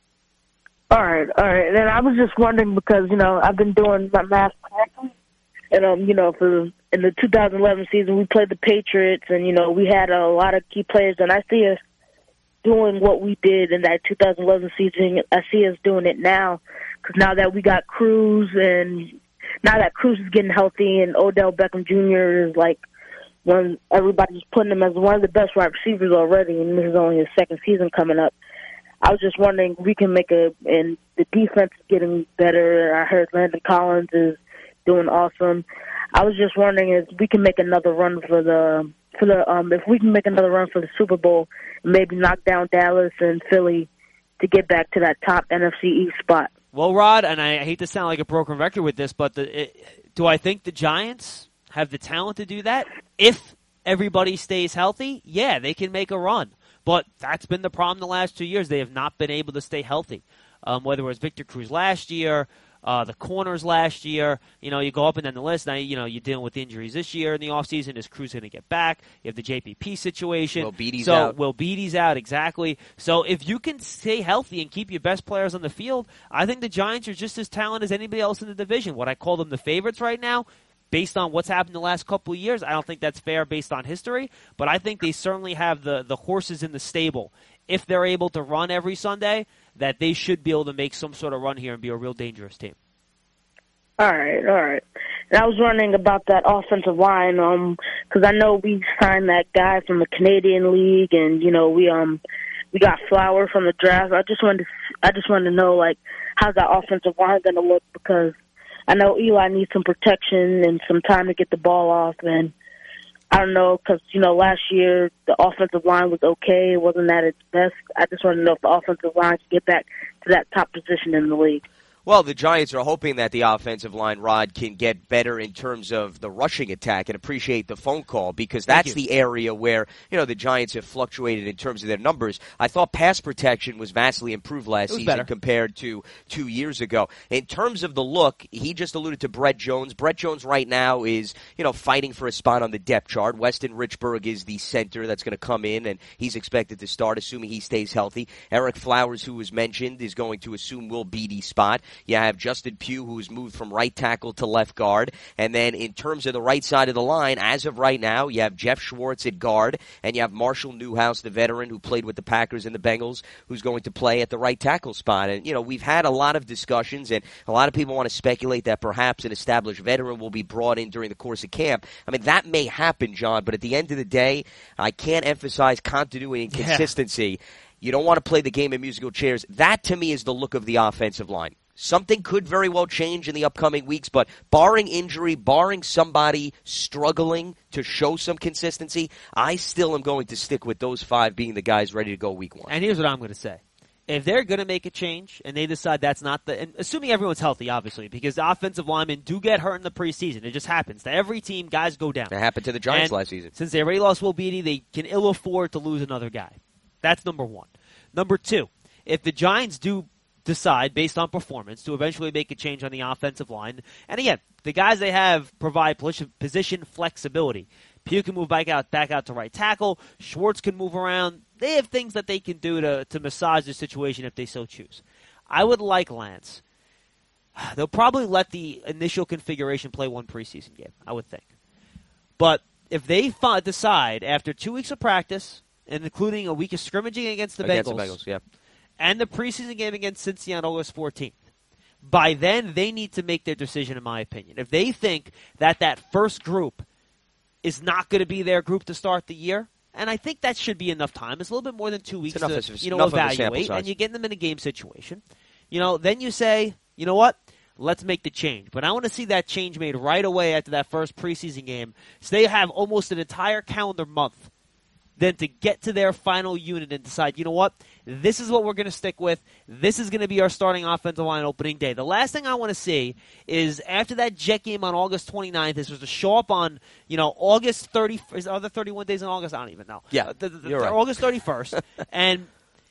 All right. And I was just wondering because, I've been doing my math correctly. And, in the 2011 season, we played the Patriots, and, we had a lot of key players. And I see us doing what we did in that 2011 season. I see us doing it now because now that we got Cruz, and now that Cruz is getting healthy, and Odell Beckham Jr. is like everybody's putting him as one of the best wide receivers already, and this is only his second season coming up. I was just wondering if we can and the defense is getting better. I heard Landon Collins is doing awesome. I was just wondering if we can make another run if we can make another run for the Super Bowl, and maybe knock down Dallas and Philly to get back to that top NFC East spot. Well, Rod, and I hate to sound like a broken record with this, but do I think the Giants have the talent to do that? If everybody stays healthy, yeah, they can make a run. But that's been the problem the last 2 years. They have not been able to stay healthy. Whether it was Victor Cruz last year, the corners last year. You go up and down the list. Now, you're dealing with injuries this year in the offseason. Is Cruz going to get back? You have the JPP situation. Will Beatty's out. Will Beatty's out, exactly. So if you can stay healthy and keep your best players on the field, I think the Giants are just as talented as anybody else in the division. Would I call them the favorites right now? Based on what's happened the last couple of years, I don't think that's fair based on history, but I think they certainly have the horses in the stable. If they're able to run every Sunday, that they should be able to make some sort of run here and be a real dangerous team. All right. And I was wondering about that offensive line, because I know we signed that guy from the Canadian League, and we got Flower from the draft. I just wanted to know, like, how's that offensive line going to look, because I know Eli needs some protection and some time to get the ball off, and I don't know, because, last year the offensive line was okay. It wasn't at its best. I just want to know if the offensive line can get back to that top position in the league. Well, the Giants are hoping that the offensive line, Rod, can get better in terms of the rushing attack, and appreciate the phone call, because that's the area where, the Giants have fluctuated in terms of their numbers. I thought pass protection was vastly improved last season compared to 2 years ago. In terms of the look, he just alluded to Brett Jones. Brett Jones right now is, fighting for a spot on the depth chart. Weston Richburg is the center that's going to come in, and he's expected to start, assuming he stays healthy. Eric Flowers, who was mentioned, is going to assume Will Beatty's spot. You have Justin Pugh, who's moved from right tackle to left guard. And then in terms of the right side of the line, as of right now, you have Jeff Schwartz at guard, and you have Marshall Newhouse, the veteran who played with the Packers and the Bengals, who's going to play at the right tackle spot. And, we've had a lot of discussions, and a lot of people want to speculate that perhaps an established veteran will be brought in during the course of camp. I mean, that may happen, John, but at the end of the day, I can't emphasize continuity and consistency. Yeah. You don't want to play the game of musical chairs. That, to me, is the look of the offensive line. Something could very well change in the upcoming weeks, but barring injury, barring somebody struggling to show some consistency, I still am going to stick with those 5 being the guys ready to go week 1. And here's what I'm going to say. If they're going to make a change and they decide that's not and assuming everyone's healthy, obviously, because the offensive linemen do get hurt in the preseason. It just happens. To every team, guys go down. It happened to the Giants last season. Since they already lost Will Beatty, they can ill afford to lose another guy. That's number 1. Number 2, if the Giants do decide, based on performance, to eventually make a change on the offensive line. And again, the guys they have provide position flexibility. Pugh can move back out to right tackle. Schwartz can move around. They have things that they can do to massage the situation if they so choose. I would like Lance. They'll probably let the initial configuration play 1 preseason game, I would think. But if they decide after 2 weeks of practice, and including a week of scrimmaging against the Bengals, yeah, and the preseason game against Cincinnati on August 14th. By then, they need to make their decision, in my opinion. If they think that first group is not going to be their group to start the year, and I think that should be enough time. It's a little bit more than 2 weeks to evaluate, and you get them in a game situation. Then you say, you know what? Let's make the change. But I want to see that change made right away after that first preseason game, so they have almost an entire calendar month then to get to their final unit and decide, you know what, this is what we're going to stick with. This is going to be our starting offensive line opening day. The last thing I want to see is after that Jet game on August 29th, this was to show up on, August 30th. Are there 31 days in August? I don't even know. Yeah, you're right. August 31st. And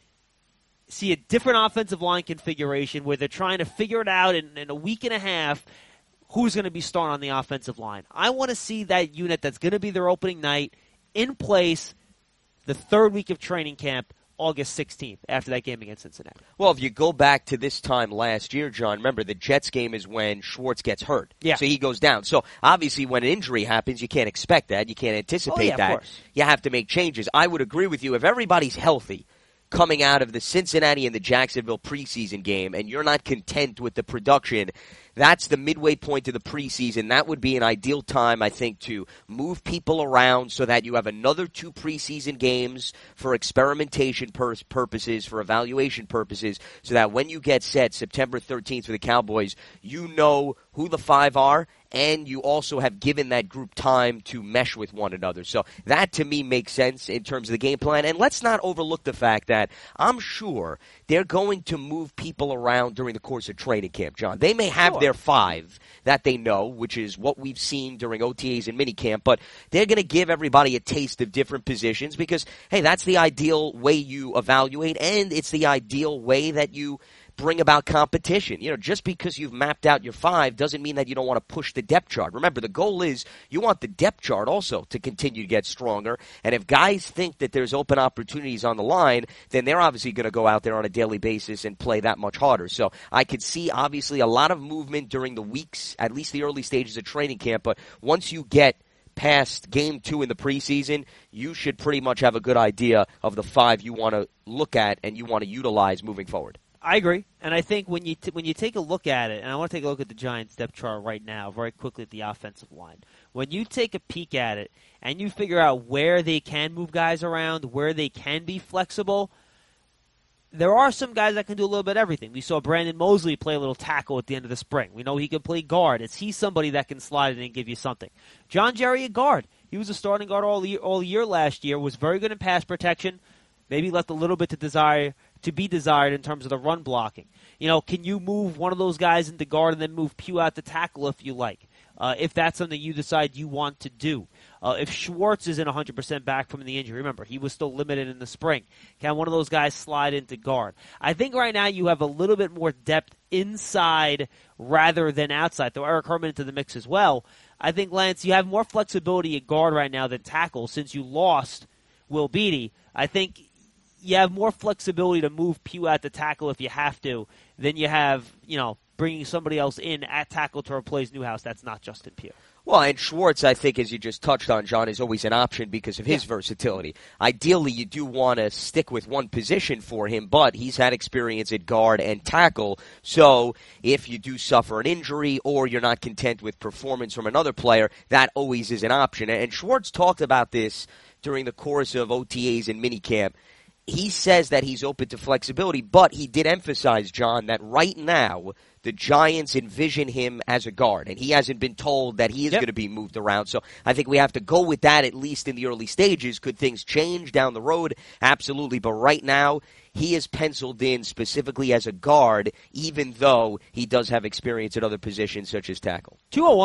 see a different offensive line configuration where they're trying to figure it out in a week and a half who's going to be starting on the offensive line. I want to see that unit that's going to be their opening night in place the 3rd week of training camp, August 16th, after that game against Cincinnati. Well, if you go back to this time last year, John, remember the Jets game is when Schwartz gets hurt. Yeah. So he goes down. So obviously when an injury happens, you can't expect that. You can't anticipate that. Of course. You have to make changes. I would agree with you. If everybody's healthy coming out of the Cincinnati and the Jacksonville preseason game and you're not content with the production, that's the midway point of the preseason. That would be an ideal time, I think, to move people around so that you have another 2 preseason games for experimentation purposes, for evaluation purposes, so that when you get set September 13th for the Cowboys, you know who the 5 are, and you also have given that group time to mesh with one another. So that, to me, makes sense in terms of the game plan. And let's not overlook the fact that I'm sure they're going to move people around during the course of training camp, John. They may have their 5 that they know, which is what we've seen during OTAs and minicamp, but they're going to give everybody a taste of different positions because, hey, that's the ideal way you evaluate, and it's the ideal way that you bring about competition. Just because you've mapped out your 5 doesn't mean that you don't want to push the depth chart. Remember, the goal is you want the depth chart also to continue to get stronger. And if guys think that there's open opportunities on the line, then they're obviously going to go out there on a daily basis and play that much harder. So I could see, obviously, a lot of movement during the weeks, at least the early stages of training camp. But once you get past game 2 in the preseason, you should pretty much have a good idea of the 5 you want to look at and you want to utilize moving forward. I agree, and I think when you take a look at it, and I want to take a look at the Giants' depth chart right now, very quickly at the offensive line. When you take a peek at it and you figure out where they can move guys around, where they can be flexible, there are some guys that can do a little bit of everything. We saw Brandon Mosley play a little tackle at the end of the spring. We know he can play guard. Is he somebody that can slide in and give you something? John Jerry, a guard. He was a starting guard all year last year, was very good in pass protection, maybe left a little bit to be desired in terms of the run blocking. Can you move one of those guys into guard and then move Pugh out to tackle if you like? If that's something you decide you want to do. If Schwartz isn't 100% back from the injury, remember, he was still limited in the spring. Can one of those guys slide into guard? I think right now you have a little bit more depth inside rather than outside. Throw Eric Herman into the mix as well. I think, Lance, you have more flexibility at guard right now than tackle since you lost Will Beatty. I think you have more flexibility to move Pugh at the tackle if you have to than you have, bringing somebody else in at tackle to replace Newhouse. That's not Justin Pugh. Well, and Schwartz, I think, as you just touched on, John, is always an option because of his versatility. Ideally, you do want to stick with one position for him, but he's had experience at guard and tackle. So if you do suffer an injury or you're not content with performance from another player, that always is an option. And Schwartz talked about this during the course of OTAs and minicamp. He says that he's open to flexibility, but he did emphasize, John, that right now the Giants envision him as a guard, and he hasn't been told that he is going to be moved around. So I think we have to go with that at least in the early stages. Could things change down the road? Absolutely. But right now, he is penciled in specifically as a guard, even though he does have experience at other positions such as tackle.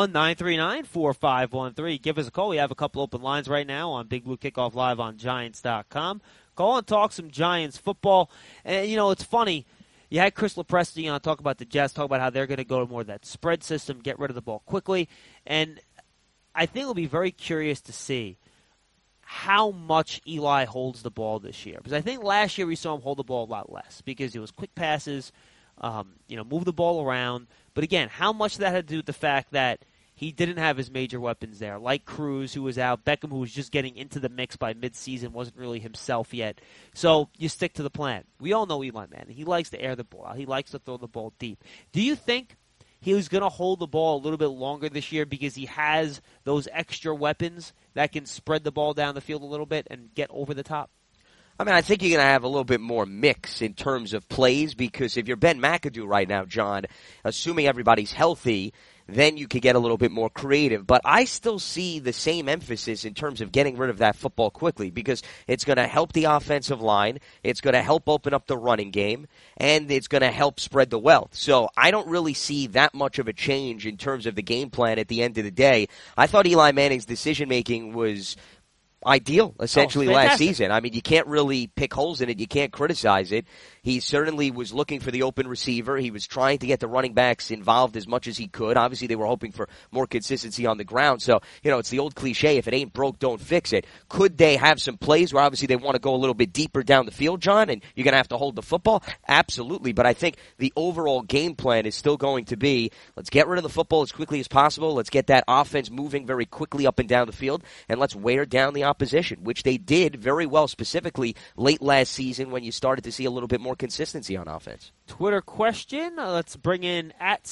201-939-4513. Give us a call. We have a couple open lines right now on Big Blue Kickoff Live on Giants.com. Call and talk some Giants football. And, it's funny. You had Chris Lopresti on talk about the Jets, talk about how they're going to go to more of that spread system, get rid of the ball quickly. And I think we'll be very curious to see how much Eli holds the ball this year. Because I think last year we saw him hold the ball a lot less because it was quick passes, move the ball around. But again, how much of that had to do with the fact that he didn't have his major weapons there, like Cruz, who was out, Beckham, who was just getting into the mix by midseason, wasn't really himself yet. So you stick to the plan. We all know Eli Manning. He likes to air the ball out. He likes to throw the ball deep. Do you think he was going to hold the ball a little bit longer this year because he has those extra weapons that can spread the ball down the field a little bit and get over the top? I think you're going to have a little bit more mix in terms of plays because if you're Ben McAdoo right now, John, assuming everybody's healthy, then you could get a little bit more creative. But I still see the same emphasis in terms of getting rid of that football quickly because it's going to help the offensive line, it's going to help open up the running game, and it's going to help spread the wealth. So I don't really see that much of a change in terms of the game plan at the end of the day. I thought Eli Manning's decision-making was ideal, essentially, last season. You can't really pick holes in it. You can't criticize it. He certainly was looking for the open receiver. He was trying to get the running backs involved as much as he could. Obviously, they were hoping for more consistency on the ground. So, it's the old cliche, if it ain't broke, don't fix it. Could they have some plays where obviously they want to go a little bit deeper down the field, John, and you're going to have to hold the football? Absolutely. But I think the overall game plan is still going to be, let's get rid of the football as quickly as possible. Let's get that offense moving very quickly up and down the field, and let's wear down the opposition, which they did very well, specifically late last season when you started to see a little bit more consistency on offense. Twitter question. Let's bring in at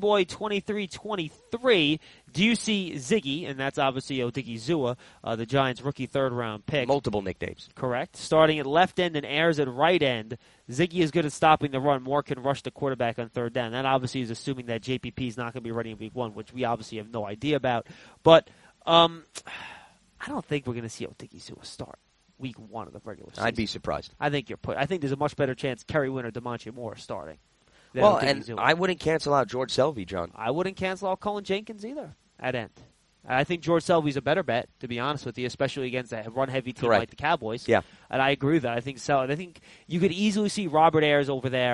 SunnyBoy2323. Do you see Ziggy, and that's obviously Odigizua, the Giants' rookie third-round pick. Multiple nicknames. Correct. Starting at left end and Ayers at right end. Ziggy is good at stopping the run. Moore can rush the quarterback on third down. That obviously is assuming that JPP is not going to be ready in week 1, which we obviously have no idea about. But I don't think we're going to see Odigizua start week 1 of the regular season. I'd be surprised. I think there's a much better chance Kerry Wynn or DeMonte Moore are starting. Well, and I wouldn't cancel out George Selvey, John. I wouldn't cancel out Cullen Jenkins either at end. I think George Selvey's a better bet, to be honest with you, especially against a run-heavy team like the Cowboys. Yeah. And I agree with that. I think you could easily see Robert Ayers over there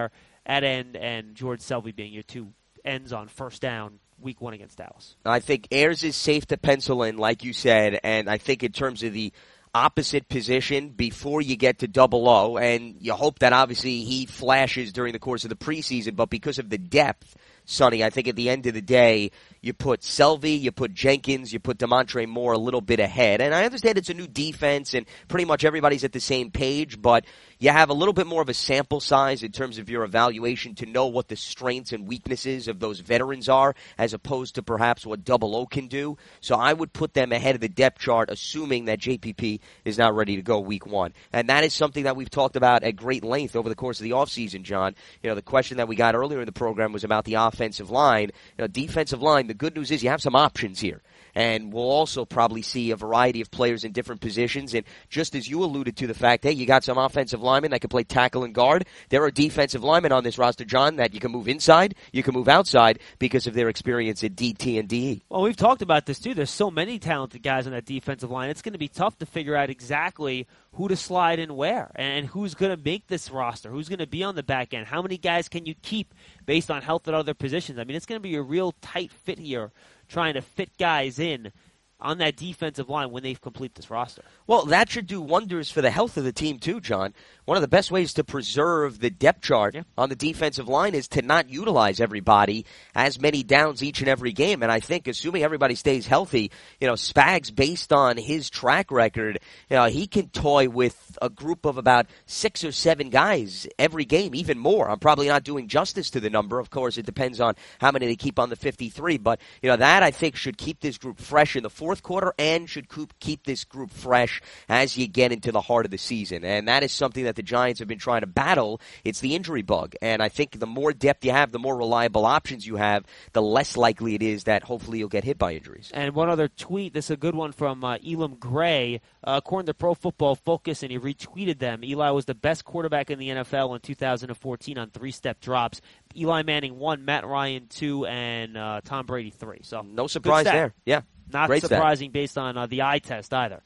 at end and George Selvey being your two ends on first down week 1 against Dallas. I think Ayers is safe to pencil in, like you said, and I think in terms of the opposite position before you get to double O, and you hope that obviously he flashes during the course of the preseason, but because of the depth, Sonny, I think at the end of the day, you put Selvey, you put Jenkins, you put Demontre Moore a little bit ahead. And I understand it's a new defense and pretty much everybody's at the same page, but you have a little bit more of a sample size in terms of your evaluation to know what the strengths and weaknesses of those veterans are as opposed to perhaps what Double O can do. So I would put them ahead of the depth chart, assuming that JPP is not ready to go week 1. And that is something that we've talked about at great length over the course of the offseason, John. You know, the question that we got earlier in the program was about the offensive line. You know, defensive line, the good news is you have some options here. And we'll also probably see a variety of players in different positions. And just as you alluded to the fact, hey, you got some offensive linemen that can play tackle and guard. There are defensive linemen on this roster, John, that you can move inside, you can move outside because of their experience at DT and DE. Well, we've talked about this, too. There's so many talented guys on that defensive line. It's going to be tough to figure out exactly who to slide in where and who's going to make this roster, who's going to be on the back end. How many guys can you keep based on health at other positions? I mean, it's going to be a real tight fit here, trying to fit guys in on that defensive line when they complete this roster. Well, that should do wonders for the health of the team, too, John. One of the best ways to preserve the depth chart on the defensive line is to not utilize everybody as many downs each and every game. And I think, assuming everybody stays healthy, you know, Spags, based on his track record, you know, he can toy with a group of about 6 or 7 guys every game, even more. I'm probably not doing justice to the number. Of course, it depends on how many they keep on the 53. But, you know, that I think should keep this group fresh in the fourth quarter and should keep this group fresh as you get into the heart of the season. And that is something that the Giants have been trying to battle. It's the injury bug. And I think the more depth you have, the more reliable options you have, the less likely it is that hopefully you'll get hit by injuries. And one other tweet, this is a good one from Elam Gray. According to Pro Football Focus, and he retweeted them, Eli was the best quarterback in the NFL in 2014 on 3-step drops. Eli Manning 1, Matt Ryan 2, and Tom Brady 3. So no surprise there. Yeah. Not great surprising stat. Based on the eye test either.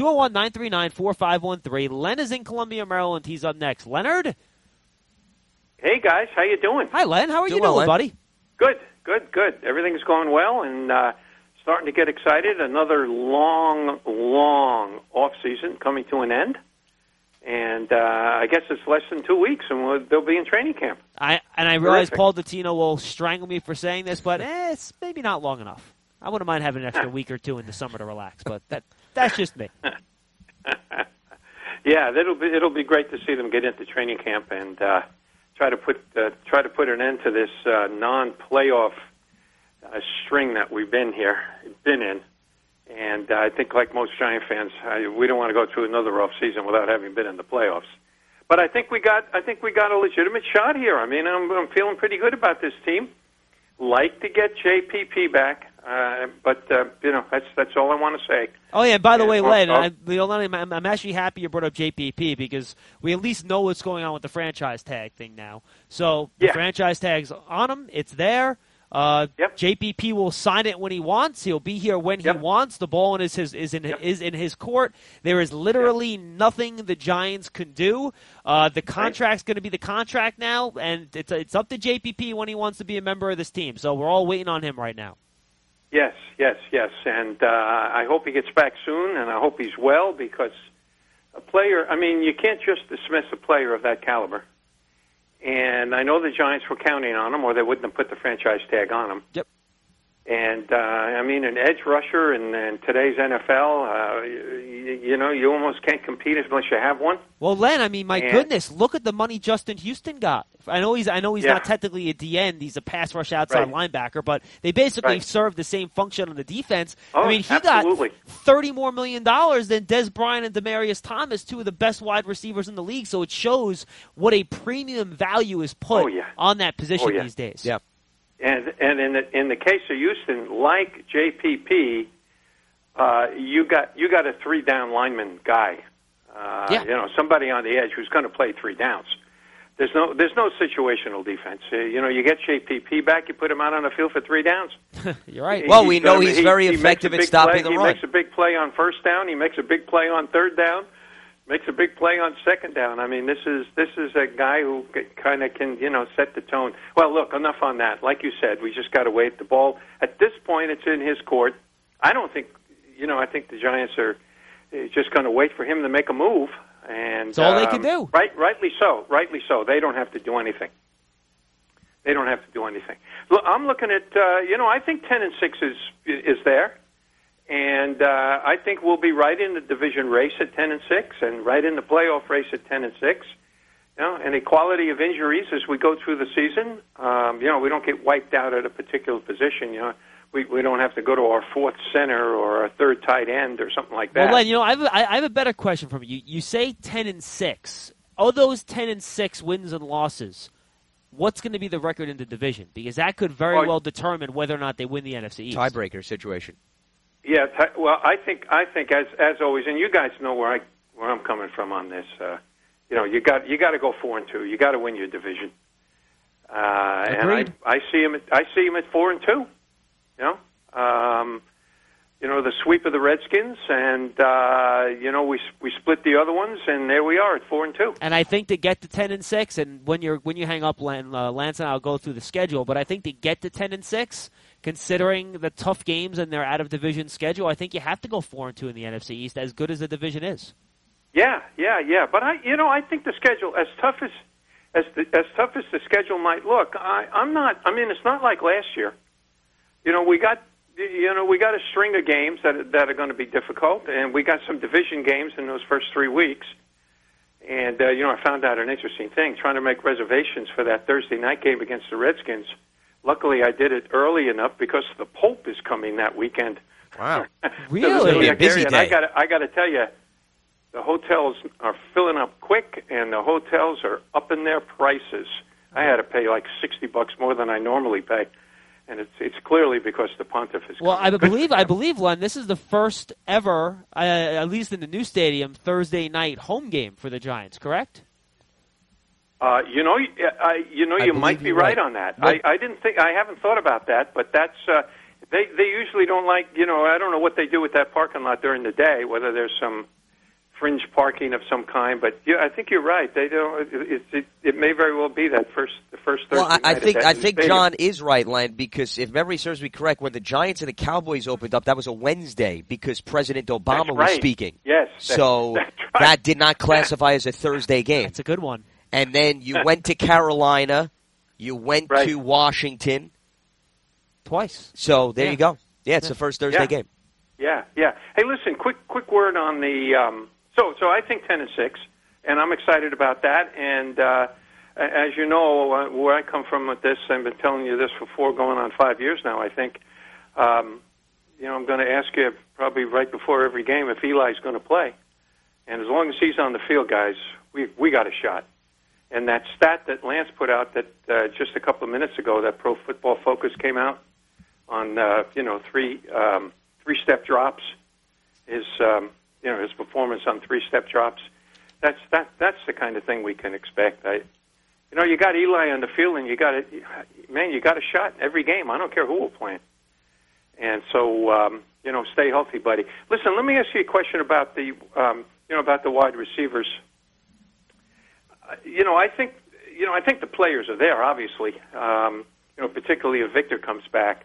201-939-4513. Len is in Columbia, Maryland. He's up next. Leonard? Hey, guys. How you doing? Hi, Len. How are you well, doing, buddy? Good. Everything's going well, and starting to get excited. Another long off season coming to an end. And I guess it's less than 2 weeks, and they'll be in training camp. I realize Paul Dottino will strangle me for saying this, but it's maybe not long enough. I wouldn't mind having an extra week or 2 in the summer to relax, but that's just me. Yeah, it'll be great to see them get into training camp and try to put an end to this non-playoff string that we've been in. And I think, like most Giant fans, we don't want to go through another off season without having been in the playoffs. But I think we got a legitimate shot here. I mean, I'm feeling pretty good about this team. Like to get JPP back, but you know, that's all I want to say. Oh yeah, and by the way, Len, I'm actually happy you brought up JPP because we at least know what's going on with the franchise tag thing now. So the franchise tag's on him; it's there. JPP will sign it when he wants. He'll be here when he wants. The ball is in his court. There is literally nothing the Giants can do. The contract's going to be the contract now, and it's up to JPP when he wants to be a member of this team. So we're all waiting on him right now. Yes. And I hope he gets back soon, and I hope he's well because a player, I mean, you can't just dismiss a player of that caliber. And I know the Giants were counting on him, or they wouldn't have put the franchise tag on him. Yep. And, I mean, an edge rusher in today's NFL, you know, you almost can't compete unless you have one. Well, Len, I mean, my goodness, look at the money Justin Houston got. I know he's not technically a DN. He's a pass rush outside linebacker, but they basically serve the same function on the defense. Oh, I mean, he absolutely. got $30 more million than Des Bryant and Demaryius Thomas, 2 of the best wide receivers in the league. So it shows what a premium value is put on that position these days. Yeah. And in the case of Houston, like JPP, you got a 3-down lineman guy. You know, somebody on the edge who's going to play 3 downs. There's no situational defense. You know, you get JPP back, you put him out on the field for 3 downs. You're right. Well, we know he's very effective at stopping the run. He makes a big play on first down. He makes a big play on third down. makes a big play on second down. I mean, this is a guy who kind of can, set the tone. Well, look, enough on that. Like you said, we just got to wait. The ball, at this point, it's in his court. I don't think, I think the Giants are just going to wait for him to make a move. And that's all they can do. Rightly so. They don't have to do anything. Look, I'm looking at, I think 10-6 is there. And I think we'll be right in the division race at 10-6, and right in the playoff race at 10-6. And equality of injuries as we go through the season. We don't get wiped out at a particular position. We don't have to go to our fourth center or our third tight end or something like that. Well, Len, I have a better question from you. You say 10-6. Of those 10-6 wins and losses, what's going to be the record in the division? Because that could very well determine whether or not they win the NFC East. Tiebreaker situation. Yeah, well, I think as always, and you guys know where I'm coming from on this. You got to go 4-2. You got to win your division. And I see him at 4-2. The sweep of the Redskins, and we split the other ones, and there we are at 4-2. And I think to get to 10-6, and when you hang up, Lance and I'll go through the schedule. But I think to get to 10-6. Considering the tough games and their out-of-division schedule, I think you have to go 4-2 in the NFC East, as good as the division is. Yeah. But I think the schedule, as tough as the schedule might look, I'm not. I mean, it's not like last year. We got a string of games that are going to be difficult, and we got some division games in those first 3 weeks. And I found out an interesting thing trying to make reservations for that Thursday night game against the Redskins. Luckily, I did it early enough because the Pope is coming that weekend. Wow. Really? A busy day. I got to tell you, the hotels are filling up quick, and the hotels are upping their prices. I had to pay like $60 more than I normally pay, and it's clearly because the Pontiff is coming. Well, I believe, Len, this is the first ever, at least in the new stadium, Thursday night home game for the Giants. Correct? You might be right on that. I haven't thought about that, but that's they usually don't like. I don't know what they do with that parking lot during the day, whether there's some fringe parking of some kind. But I think you're right. They don't. It may very well be that the first Thursday night. Well, I think John is right, Len, because if memory serves me correct, when the Giants and the Cowboys opened up, that was a Wednesday because President Obama was speaking. Yes. That's right. That did not classify as a Thursday game. That's a good one. And then you went to Carolina, you went to Washington. Twice. So there you go. Yeah, it's the first Thursday game. Yeah. Hey, listen, quick word on the so I think 10-6, and I'm excited about that. And as you know, where I come from with this, I've been telling you this for going on 5 years now, I think. I'm going to ask you probably right before every game if Eli's going to play. And as long as he's on the field, guys, we got a shot. And that stat that Lance put out that just a couple of minutes ago, that Pro Football Focus came out on three-step drops, his performance on three-step drops. That's the kind of thing we can expect. You got Eli on the field, and you got a shot every game. I don't care who will play. And so stay healthy, buddy. Listen, let me ask you a question about the wide receivers. I think the players are there. Obviously, particularly if Victor comes back.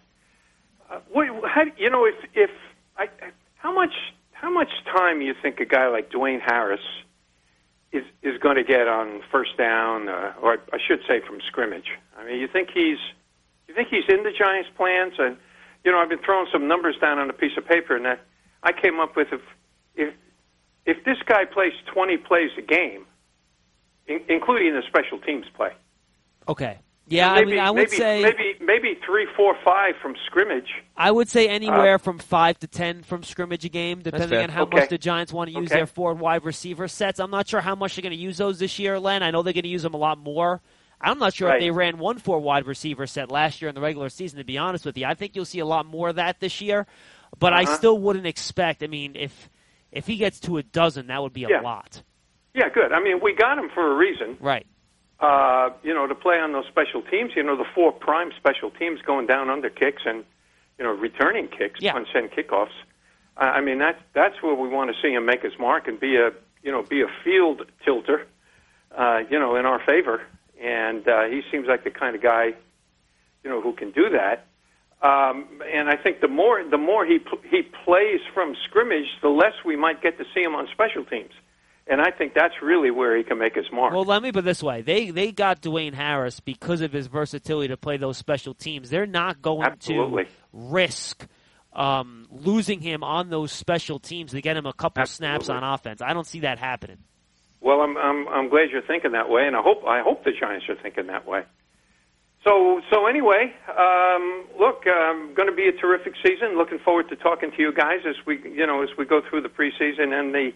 How much time you think a guy like Dwayne Harris is going to get on first down, or I should say from scrimmage? I mean, you think he's in the Giants' plans? And I've been throwing some numbers down on a piece of paper, and I came up with if this guy plays 20 plays a game, including the special teams play. Okay. Yeah, maybe, I would say maybe 3, 4, 5 from scrimmage. I would say anywhere from 5 to 10 from scrimmage a game, depending on how much the Giants want to use their 4 wide receiver sets. I'm not sure how much they're going to use those this year, Len. I know they're going to use them a lot more. I'm not sure if they ran 1 4 wide receiver set last year in the regular season, to be honest with you. I think you'll see a lot more of that this year, but I still wouldn't expect. I mean, if he gets to a dozen, that would be a lot. Yeah, good. I mean, we got him for a reason. Right. To play on those special teams, the 4 prime special teams going down under kicks and, returning kicks, punch and kickoffs. I mean, that's where we want to see him make his mark and be a be a field tilter, in our favor. And he seems like the kind of guy, who can do that. And I think the more he plays from scrimmage, the less we might get to see him on special teams. And I think that's really where he can make his mark. Well, let me put it this way. They got Dwayne Harris because of his versatility to play those special teams. They're not going to risk losing him on those special teams to get him a couple snaps on offense. I don't see that happening. Well, I'm glad you're thinking that way, and I hope the Giants are thinking that way. So anyway, look, going to be a terrific season. Looking forward to talking to you guys as we go through the preseason and the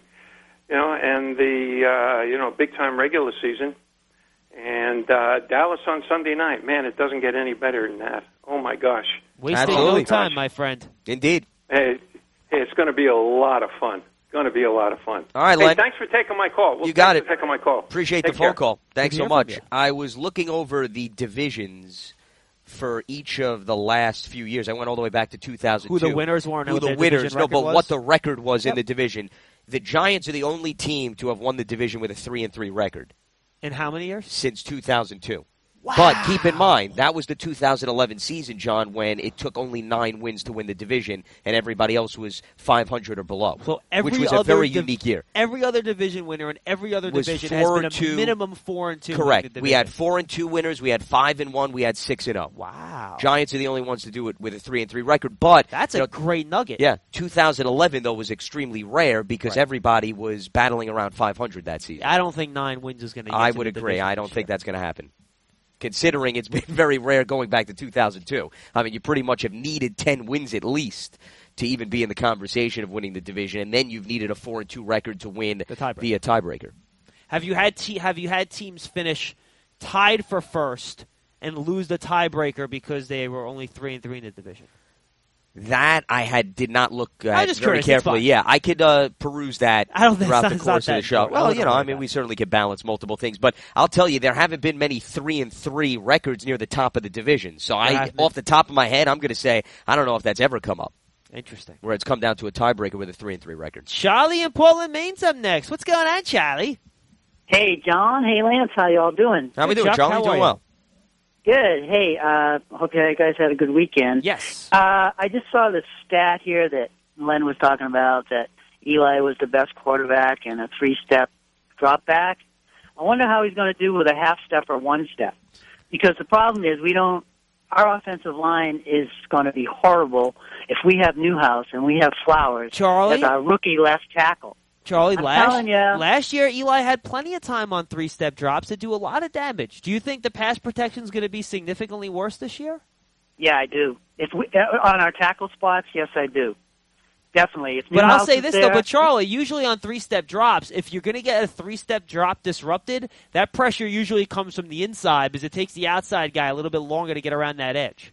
big time regular season. And Dallas on Sunday night, man, it doesn't get any better than that. Oh my gosh, wasting no time, my friend. Indeed. Hey, it's going to be a lot of fun. Going to be a lot of fun. All right, Len. Len. Thanks for taking my call. You got it. Thanks for taking my call. Appreciate Take the phone care. call. Thanks Good to so hear much. from you. I was looking over the divisions for each of the last few years. I went all the way back to 2002. Who the winners were and who what the their winners, division no, record but was? what the record was Yep. in the division. The Giants are the only team to have won the division with a 3-3 record In how many years? since 2002. Wow. But keep in mind, that was the 2011 season, John, when it took only 9 wins to win the division, and everybody else was 500 or below, So which was a very unique year. Every other division winner in every other Was division has been a 4-2. minimum 4-2. Correct. We had 4-2 winners. We had 5-1. We had 6-0. Wow. Giants are the only ones to do it with a 3-3 record. But That's a great nugget. Yeah, 2011 though was extremely rare because everybody was battling around 500 that season. I don't think 9 wins is going to. I would agree. I don't think that's going to happen. Considering it's been very rare going back to 2002. I mean, you pretty much have needed 10 wins at least to even be in the conversation of winning the division, and then you've needed a 4-2 record to win via tiebreaker. Have you had teams finish tied for first and lose the tiebreaker because they were only 3-3 in the division? That I did not look at just very curious. carefully. Yeah, I could peruse that I don't think throughout the it's not course of that the show. important. Well, I wouldn't worry about we it. certainly could balance multiple things, but I'll tell you, there haven't been many 3-3 records near the top of the division. So off the top of my head, I'm going to say I don't know if that's ever come up. Interesting. Where it's come down to a tiebreaker with a 3-3 record. Charlie in Portland, Maine's up next. What's going on, Charlie? Hey, John. Hey, Lance. How y'all doing? How we Good, doing, Chuck. Charlie? How are Doing you? well. Good. Hey, hope you guys had a good weekend. Yes. I just saw this stat here that Len was talking about, that Eli was the best quarterback in a 3-step drop back. I wonder how he's going to do with a half-step or 1-step. Because the problem is our offensive line is going to be horrible if we have Newhouse and we have Flowers Charlie? as our rookie left tackle. Charlie, I'm telling ya. last year Eli had plenty of time on 3-step drops to do a lot of damage. Do you think the pass protection is going to be significantly worse this year? Yeah, I do. If we on our tackle spots, yes, I do. Definitely. If But I'll Newhouse say is this, there, though, but Charlie, usually on 3-step drops, if you're going to get a 3-step drop disrupted, that pressure usually comes from the inside because it takes the outside guy a little bit longer to get around that edge.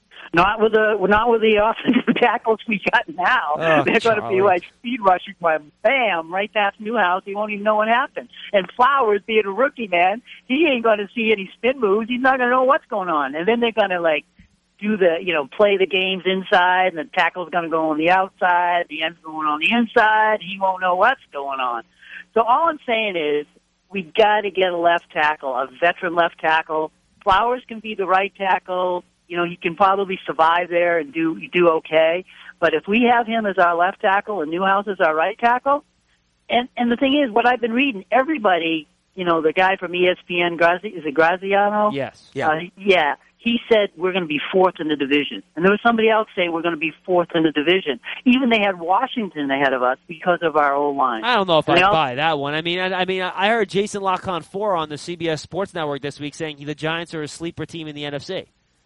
Not with the offensive tackles we got now. Oh, They're going to be Charlie. like speed rushing by bam, right past Newhouse. He won't even know what happened. And Flowers, being a rookie, man, he ain't going to see any spin moves. He's not going to know what's going on. And then they're going to do play the games inside, and the tackle's going to go on the outside, the end's going on the inside. He won't know what's going on. So all I'm saying is we've got to get a left tackle, a veteran left tackle. Flowers can be the right tackle. He can probably survive there and do okay. But if we have him as our left tackle and Newhouse as our right tackle, and the thing is, what I've been reading, everybody, the guy from ESPN, Graziano? Yes. Yeah. He said we're going to be fourth in the division. And there was somebody else saying we're going to be fourth in the division. Even they had Washington ahead of us because of our O-line. I don't know if And I they all- buy that one. I heard Jason Laconfort on the CBS Sports Network this week saying the Giants are a sleeper team in the NFC.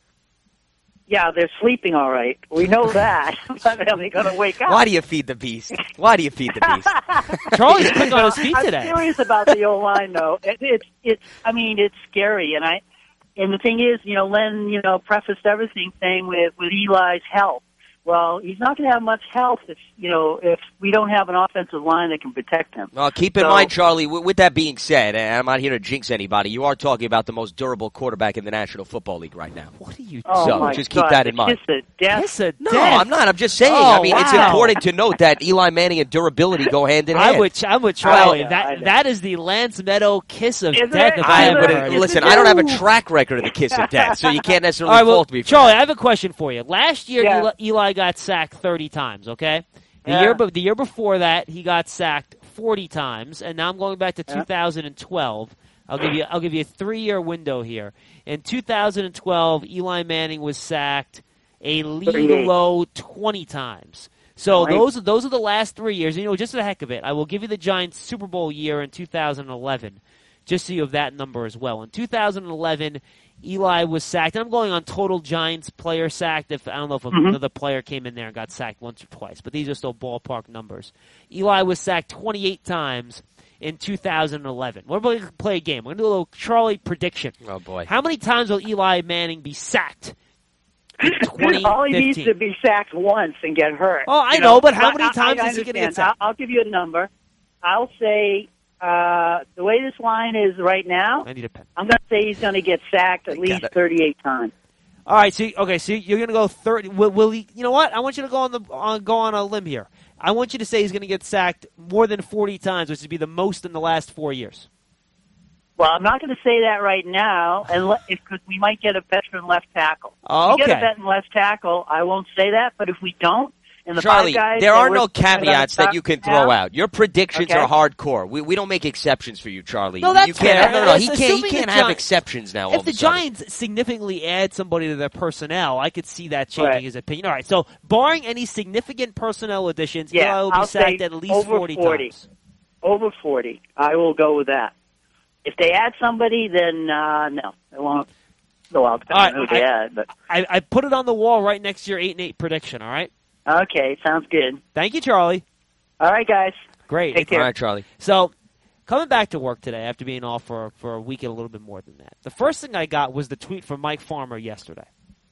Yeah, they're sleeping all right. We know that. But are they going to wake up? Why do you feed the beast? Why do you feed the beast? Charlie's quick on his feet I'm today. serious about the O-line, though. It's scary. And the thing is, Len, prefaced everything saying with Eli's help. Well, he's not going to have much health if we don't have an offensive line that can protect him. Well, keep in mind, Charlie, with that being said, and I'm not here to jinx anybody, you are talking about the most durable quarterback in the National Football League right now. What are you So just keep that in mind. Kiss of No, death. I'm not. I'm just saying. Oh, I mean, it's wow. important to note that Eli Manning and durability go hand in hand. I'm with Charlie. I know. That is the Lance Meadow kiss of Is death. it? If I I ever would- heard it. Listen, I don't have a track record of the kiss of death, so you can't necessarily All right, well, fault me for Charlie, that. I have a question for you. Last year, Yeah. Eli got sacked 30 times. Okay, Yeah. the year before that, he got sacked 40 times, and now I'm going back to 2012. I'll give you a 3-year window here. In 2012, Eli Manning was sacked a league 38. low 20 times. So Right. those are the last 3 years. You know, just for the heck of it, I will give you the Giants' Super Bowl year in 2011, just so you have that number as well. In 2011, Eli was sacked. And I'm going on total Giants player sacked. I don't know if another player came in there and got sacked once or twice, but these are still ballpark numbers. Eli was sacked 28 times in 2011. We're going to play a game. We're going to do a little Charlie prediction. Oh, boy. How many times will Eli Manning be sacked in 2015? All he needs to be sacked once and get hurt. Oh, I You know, but how But many times I is he going to get understand. sacked? I'll give you a number. I'll say the way this line is right now, I need a pen. I'm going to say he's going to get sacked at least 38 times. All right, so you're going to go 30. Will he? You know what? I want you to go on a limb here. I want you to say he's going to get sacked more than 40 times, which would be the most in the last 4 years. Well, I'm not going to say that right now, because we might get a veteran left tackle. Oh, If we get okay. a veteran left tackle, I won't say that. But if we don't, and the Charlie, five guys there that are we're no talking about caveats that you can throw now- out. Your predictions Okay. are hardcore. We don't make exceptions for you, Charlie. No, that's you can't, fair. No, he Assuming can't the have Gi- exceptions now. all If of the a sudden. Giants significantly add somebody to their personnel, I could see that changing Right. his opinion. All right, so barring any significant personnel additions, Yeah, Eli will be I'll sacked say at least over 40 40. times. Over 40. I will go with that. If they add somebody, then no. It won't go out All right, who they add. But I put it on the wall right next to your 8-8 prediction, all right? okay, sounds good. Thank you, Charlie. All right, guys. Great. Take care. All right, Charlie. So, coming back to work today after being off for a week and a little bit more than that, the first thing I got was the tweet from Mike Farmer yesterday.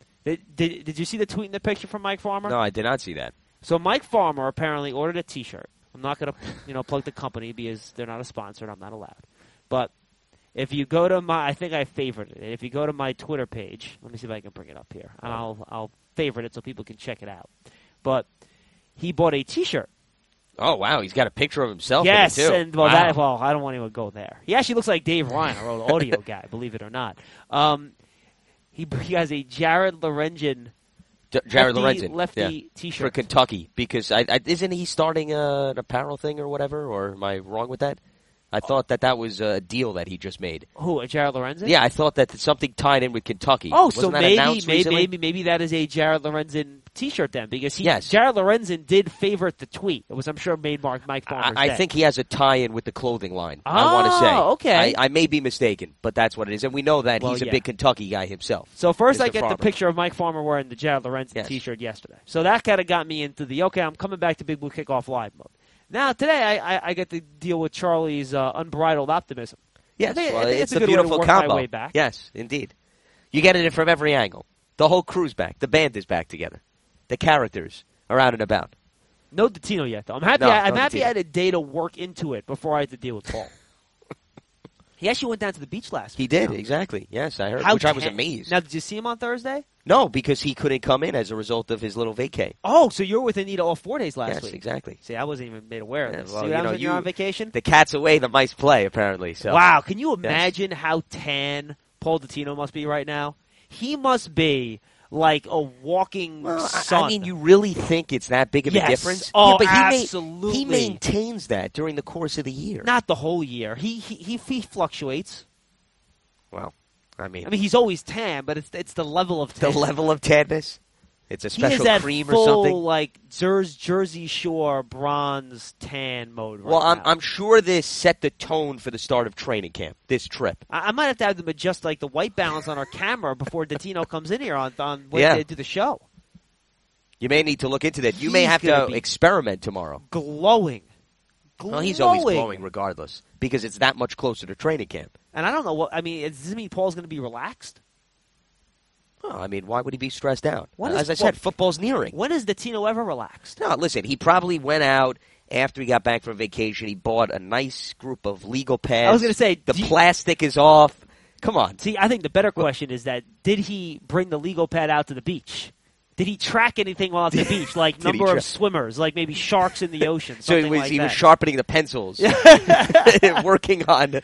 Did you see the tweet and the picture from Mike Farmer? No, I did not see that. So Mike Farmer apparently ordered a T-shirt. I'm not going to plug the company because they're not a sponsor and I'm not allowed. But if you go to I think I favorited it. If you go to my Twitter page, let me see if I can bring it up here. And I'll favorite it so people can check it out. But he bought a T-shirt. Oh, wow. He's got a picture of himself Yes, in it, too. and Wow. I don't want to go there. He actually looks like Dave Ryan, our old audio guy, believe it or not. He has a Jared Lorenzen Jared lefty Lorenzen. Yeah. T-shirt For Kentucky, because isn't he starting an apparel thing or whatever, or am I wrong with that? I thought that was a deal that he just made. Who, Jared Lorenzen? Yeah, I thought that something tied in with Kentucky. Oh, Wasn't so that announced recently? maybe that is a Jared Lorenzen T-shirt then, because Yes. Jared Lorenzen did favorite the tweet. It was, I'm sure, made Mike Farmer's I day. think he has a tie-in with the clothing line. I want to say. Okay. I may be mistaken, but that's what it is, and we know that Well, he's a yeah. big Kentucky guy himself. So first Mr. I get Farmer. the picture of Mike Farmer wearing the Jared Lorenzen Yes. T-shirt yesterday. So that kind of got me into I'm coming back to Big Blue Kickoff Live mode. Now today I get to deal with Charlie's unbridled optimism. Yes, I think well, it's it's a a good way to beautiful work my combo. way back. Yes, indeed. You get it from every angle. The whole crew's back. The band is back together. The characters are out and about. No Dottino yet, though. I'm happy. No, I'm no happy Dottino. I had a day to work into it before I had to deal with Paul. He actually went down to the beach last He week. did, exactly. Yes, I heard, How which I was can- amazed. Now, did you see him on Thursday? No, because he couldn't come in as a result of his little vacay. Oh, so you were with Anita all 4 days last Yes, week. exactly. See, I wasn't even made aware of Yeah, this. well, See you what happens know, when you're on vacation? The cat's away, the mice play, apparently. So. Wow, can you imagine how tan Paul Dottino must be right now? He must be like a walking sun. I mean, you really think it's that big of Yes. a difference? Oh, yeah, but absolutely. He maintains that during the course of the year. Not the whole year. He fluctuates. Well, I mean, he's always tan, but it's the level of the tan. level of tanness. It's a He is special that cream full, or something. like Jersey Shore bronze tan mode. Right Well, now. I'm sure this set the tone for the start of training camp. This trip. I might have to have them adjust like the white balance on our camera before Dottino comes in here on Yeah. Wednesday to do the show. You may need to look into that. You may He's have gonna to be experiment tomorrow. Glowing. Well, he's always glowing regardless because it's that much closer to training camp. And I don't know what I mean. Does this mean Paul's going to be relaxed? Oh, I mean, why would he be stressed out? When As is- I said, football's nearing. When is Tino ever relaxed? No, listen, he probably went out after he got back from vacation. He bought a nice group of legal pads. I was going to say, the plastic is off. Come on. See, I think the better question is that did he bring the legal pad out to the beach? Did he track anything while at the beach, like number of swimmers, like maybe sharks in the ocean? So he was sharpening the pencils, working on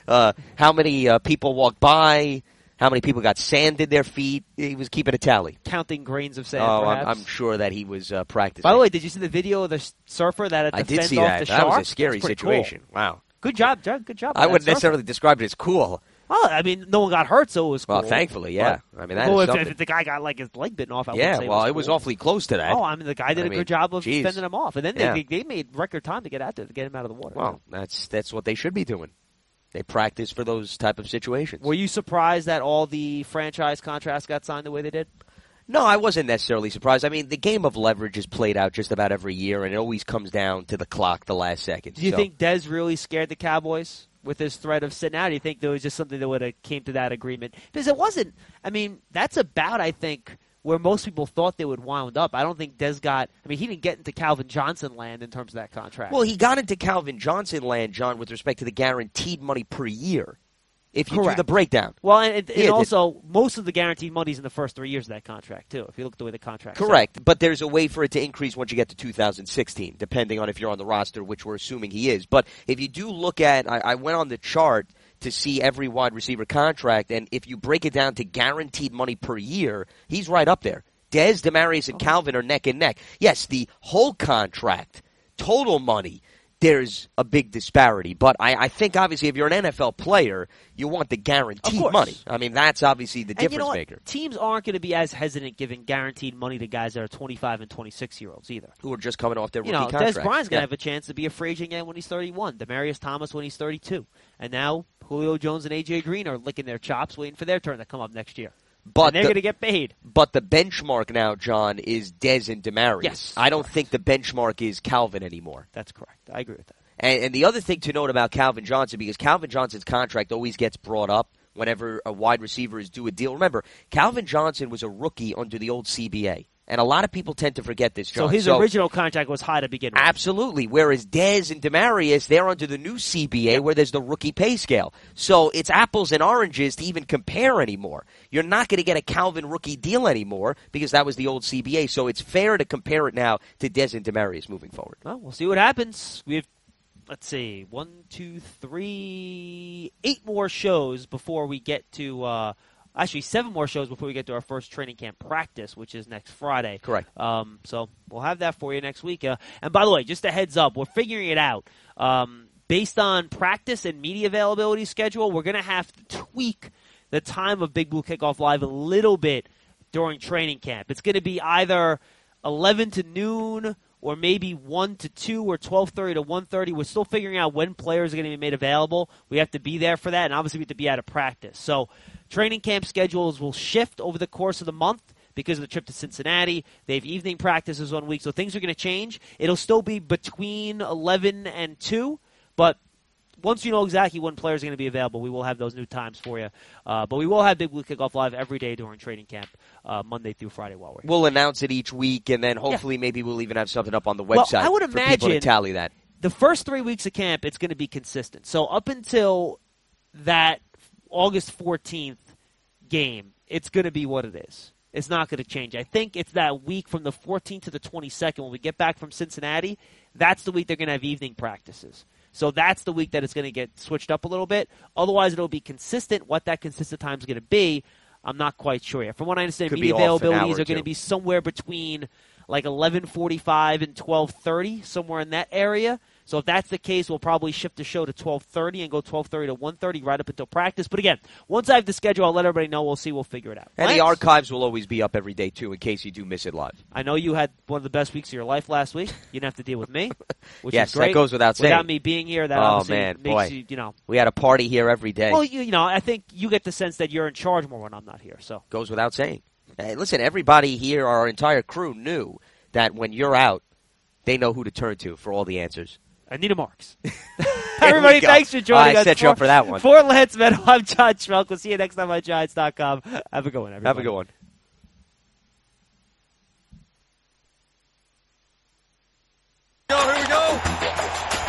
how many people walked by, how many people got sand in their feet. He was keeping a tally. Counting grains of sand, Oh, perhaps? I'm sure that he was practicing. By the way, did you see the video of the surfer that had I to did fend see off that. the That shark? was a scary That's pretty situation. Cool. Wow. Good job, Doug. Good job. I wouldn't necessarily describe it as cool. Well, I mean, no one got hurt, so it was cool. Well, thankfully, yeah. I mean, that well, is if something. the guy got like his leg bitten off, I wouldn't Yeah, say well, it it was cool. awfully close to that. Oh, I mean, the guy did a good job of geez. fending him off, and then Yeah. they made record time to get out there to get him out of the water. Well, that's what they should be doing. They practice for those type of situations. Were you surprised that all the franchise contracts got signed the way they did? No, I wasn't necessarily surprised. I mean, the game of leverage is played out just about every year, and it always comes down to the clock, the last second. Do you think Dez really scared the Cowboys with his threat of sitting out? Do you think there was just something that would have came to that agreement? Because it wasn't. I mean, that's about, I think, where most people thought they would wound up. I don't think Dez got. I mean, he didn't get into Calvin Johnson land in terms of that contract. Well, he got into Calvin Johnson land, John, with respect to the guaranteed money per year. If you Correct. do the breakdown. Well, and also, most of the guaranteed money is in the first 3 years of that contract, too, if you look at the way the contract Correct, but there's a way for it to increase once you get to 2016, depending on if you're on the roster, which we're assuming he is. But if you do look at, I went on the chart to see every wide receiver contract, and if you break it down to guaranteed money per year, he's right up there. Dez, Demaryius, and Calvin are neck and neck. Yes, the whole contract, total money, there's a big disparity. But I think, obviously, if you're an NFL player, you want the guaranteed money. I mean, that's obviously the difference you know maker. Teams aren't going to be as hesitant giving guaranteed money to guys that are 25 and 26-year-olds either. Who are just coming off their rookie Des contracts. Bryant's going to have a chance to be a free agent again when he's 31. Demaryius Thomas when he's 32. And now Julio Jones and A.J. Green are licking their chops, waiting for their turn to come up next year. But and they're going to get paid. But the benchmark now, John, is Dez and Demaryius. Yes, I don't think the benchmark is Calvin anymore. That's correct. I agree with that. And the other thing to note about Calvin Johnson, because Calvin Johnson's contract always gets brought up whenever a wide receiver is due a deal. Remember, Calvin Johnson was a rookie under the old CBA. And a lot of people tend to forget this, John. So his original contract was high to begin with. Absolutely. Whereas Dez and Demaryius, they're under the new CBA where there's the rookie pay scale. So it's apples and oranges to even compare anymore. You're not going to get a Calvin rookie deal anymore because that was the old CBA. So it's fair to compare it now to Dez and Demaryius moving forward. Well, we'll see what happens. We have, let's see, 8 more shows before we get to actually 7 more shows before we get to our first training camp practice, which is next Friday. Correct. So we'll have that for you next week. And by the way, just a heads up, we're figuring it out. Based on practice and media availability schedule, we're going to have to tweak the time of Big Blue Kickoff Live a little bit during training camp. It's going to be either 11 to noon or maybe 1 to 2 or 12:30 to 1:30. We're still figuring out when players are going to be made available. We have to be there for that, and obviously we have to be out of practice. So training camp schedules will shift over the course of the month because of the trip to Cincinnati. They have evening practices 1 week, so things are going to change. It'll still be between 11 and 2, but once you know exactly when players are going to be available, we will have those new times for you. But we will have Big Blue Kickoff Live every day during training camp, Monday through Friday while we're here. We'll announce it each week, and then hopefully maybe we'll even have something up on the website I would for people to imagine tally that. The first 3 weeks of camp, it's going to be consistent. So up until that August 14th game, it's going to be what it is. It's not going to change. I think it's that week from the 14th to the 22nd when we get back from Cincinnati. That's the week they're going to have evening practices. So that's the week that it's going to get switched up a little bit. Otherwise, it'll be consistent. What that consistent time is going to be, I'm not quite sure yet. From what I understand, Could media be off an hour availabilities or are going to two. be somewhere between like 11:45 and 12:30, somewhere in that area. So if that's the case, we'll probably shift the show to 12:30 and go 12:30 to 1:30 right up until practice. But again, once I have the schedule, I'll let everybody know. We'll see. We'll figure it out. And the Lance? archives will always be up every day, too, in case you do miss it live. I know you had one of the best weeks of your life last week. You didn't have to deal with me, which Yes, is great. that goes without saying. Without me being here, that Oh, obviously man, makes boy. you, you know. We had a party here every day. Well, you know, I think you get the sense that you're in charge more when I'm not here. So Goes without saying. Hey, listen, everybody here, our entire crew, knew that when you're out, they know who to turn to for all the answers. Anita Marks. There Everybody, we go. thanks for joining I us. set you up for that one. For Lance Meadow, I'm John Schmelk. We'll see you next time on Giants.com. Have a good one, everybody. Have a good one.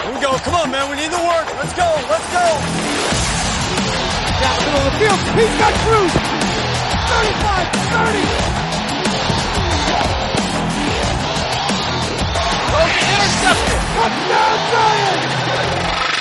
Here we go. Come on, man. We need the work. Let's go. Let's go. Down the middle of the field. He's got Cruz. 35, 30. Intercepted. Touchdown, Giants.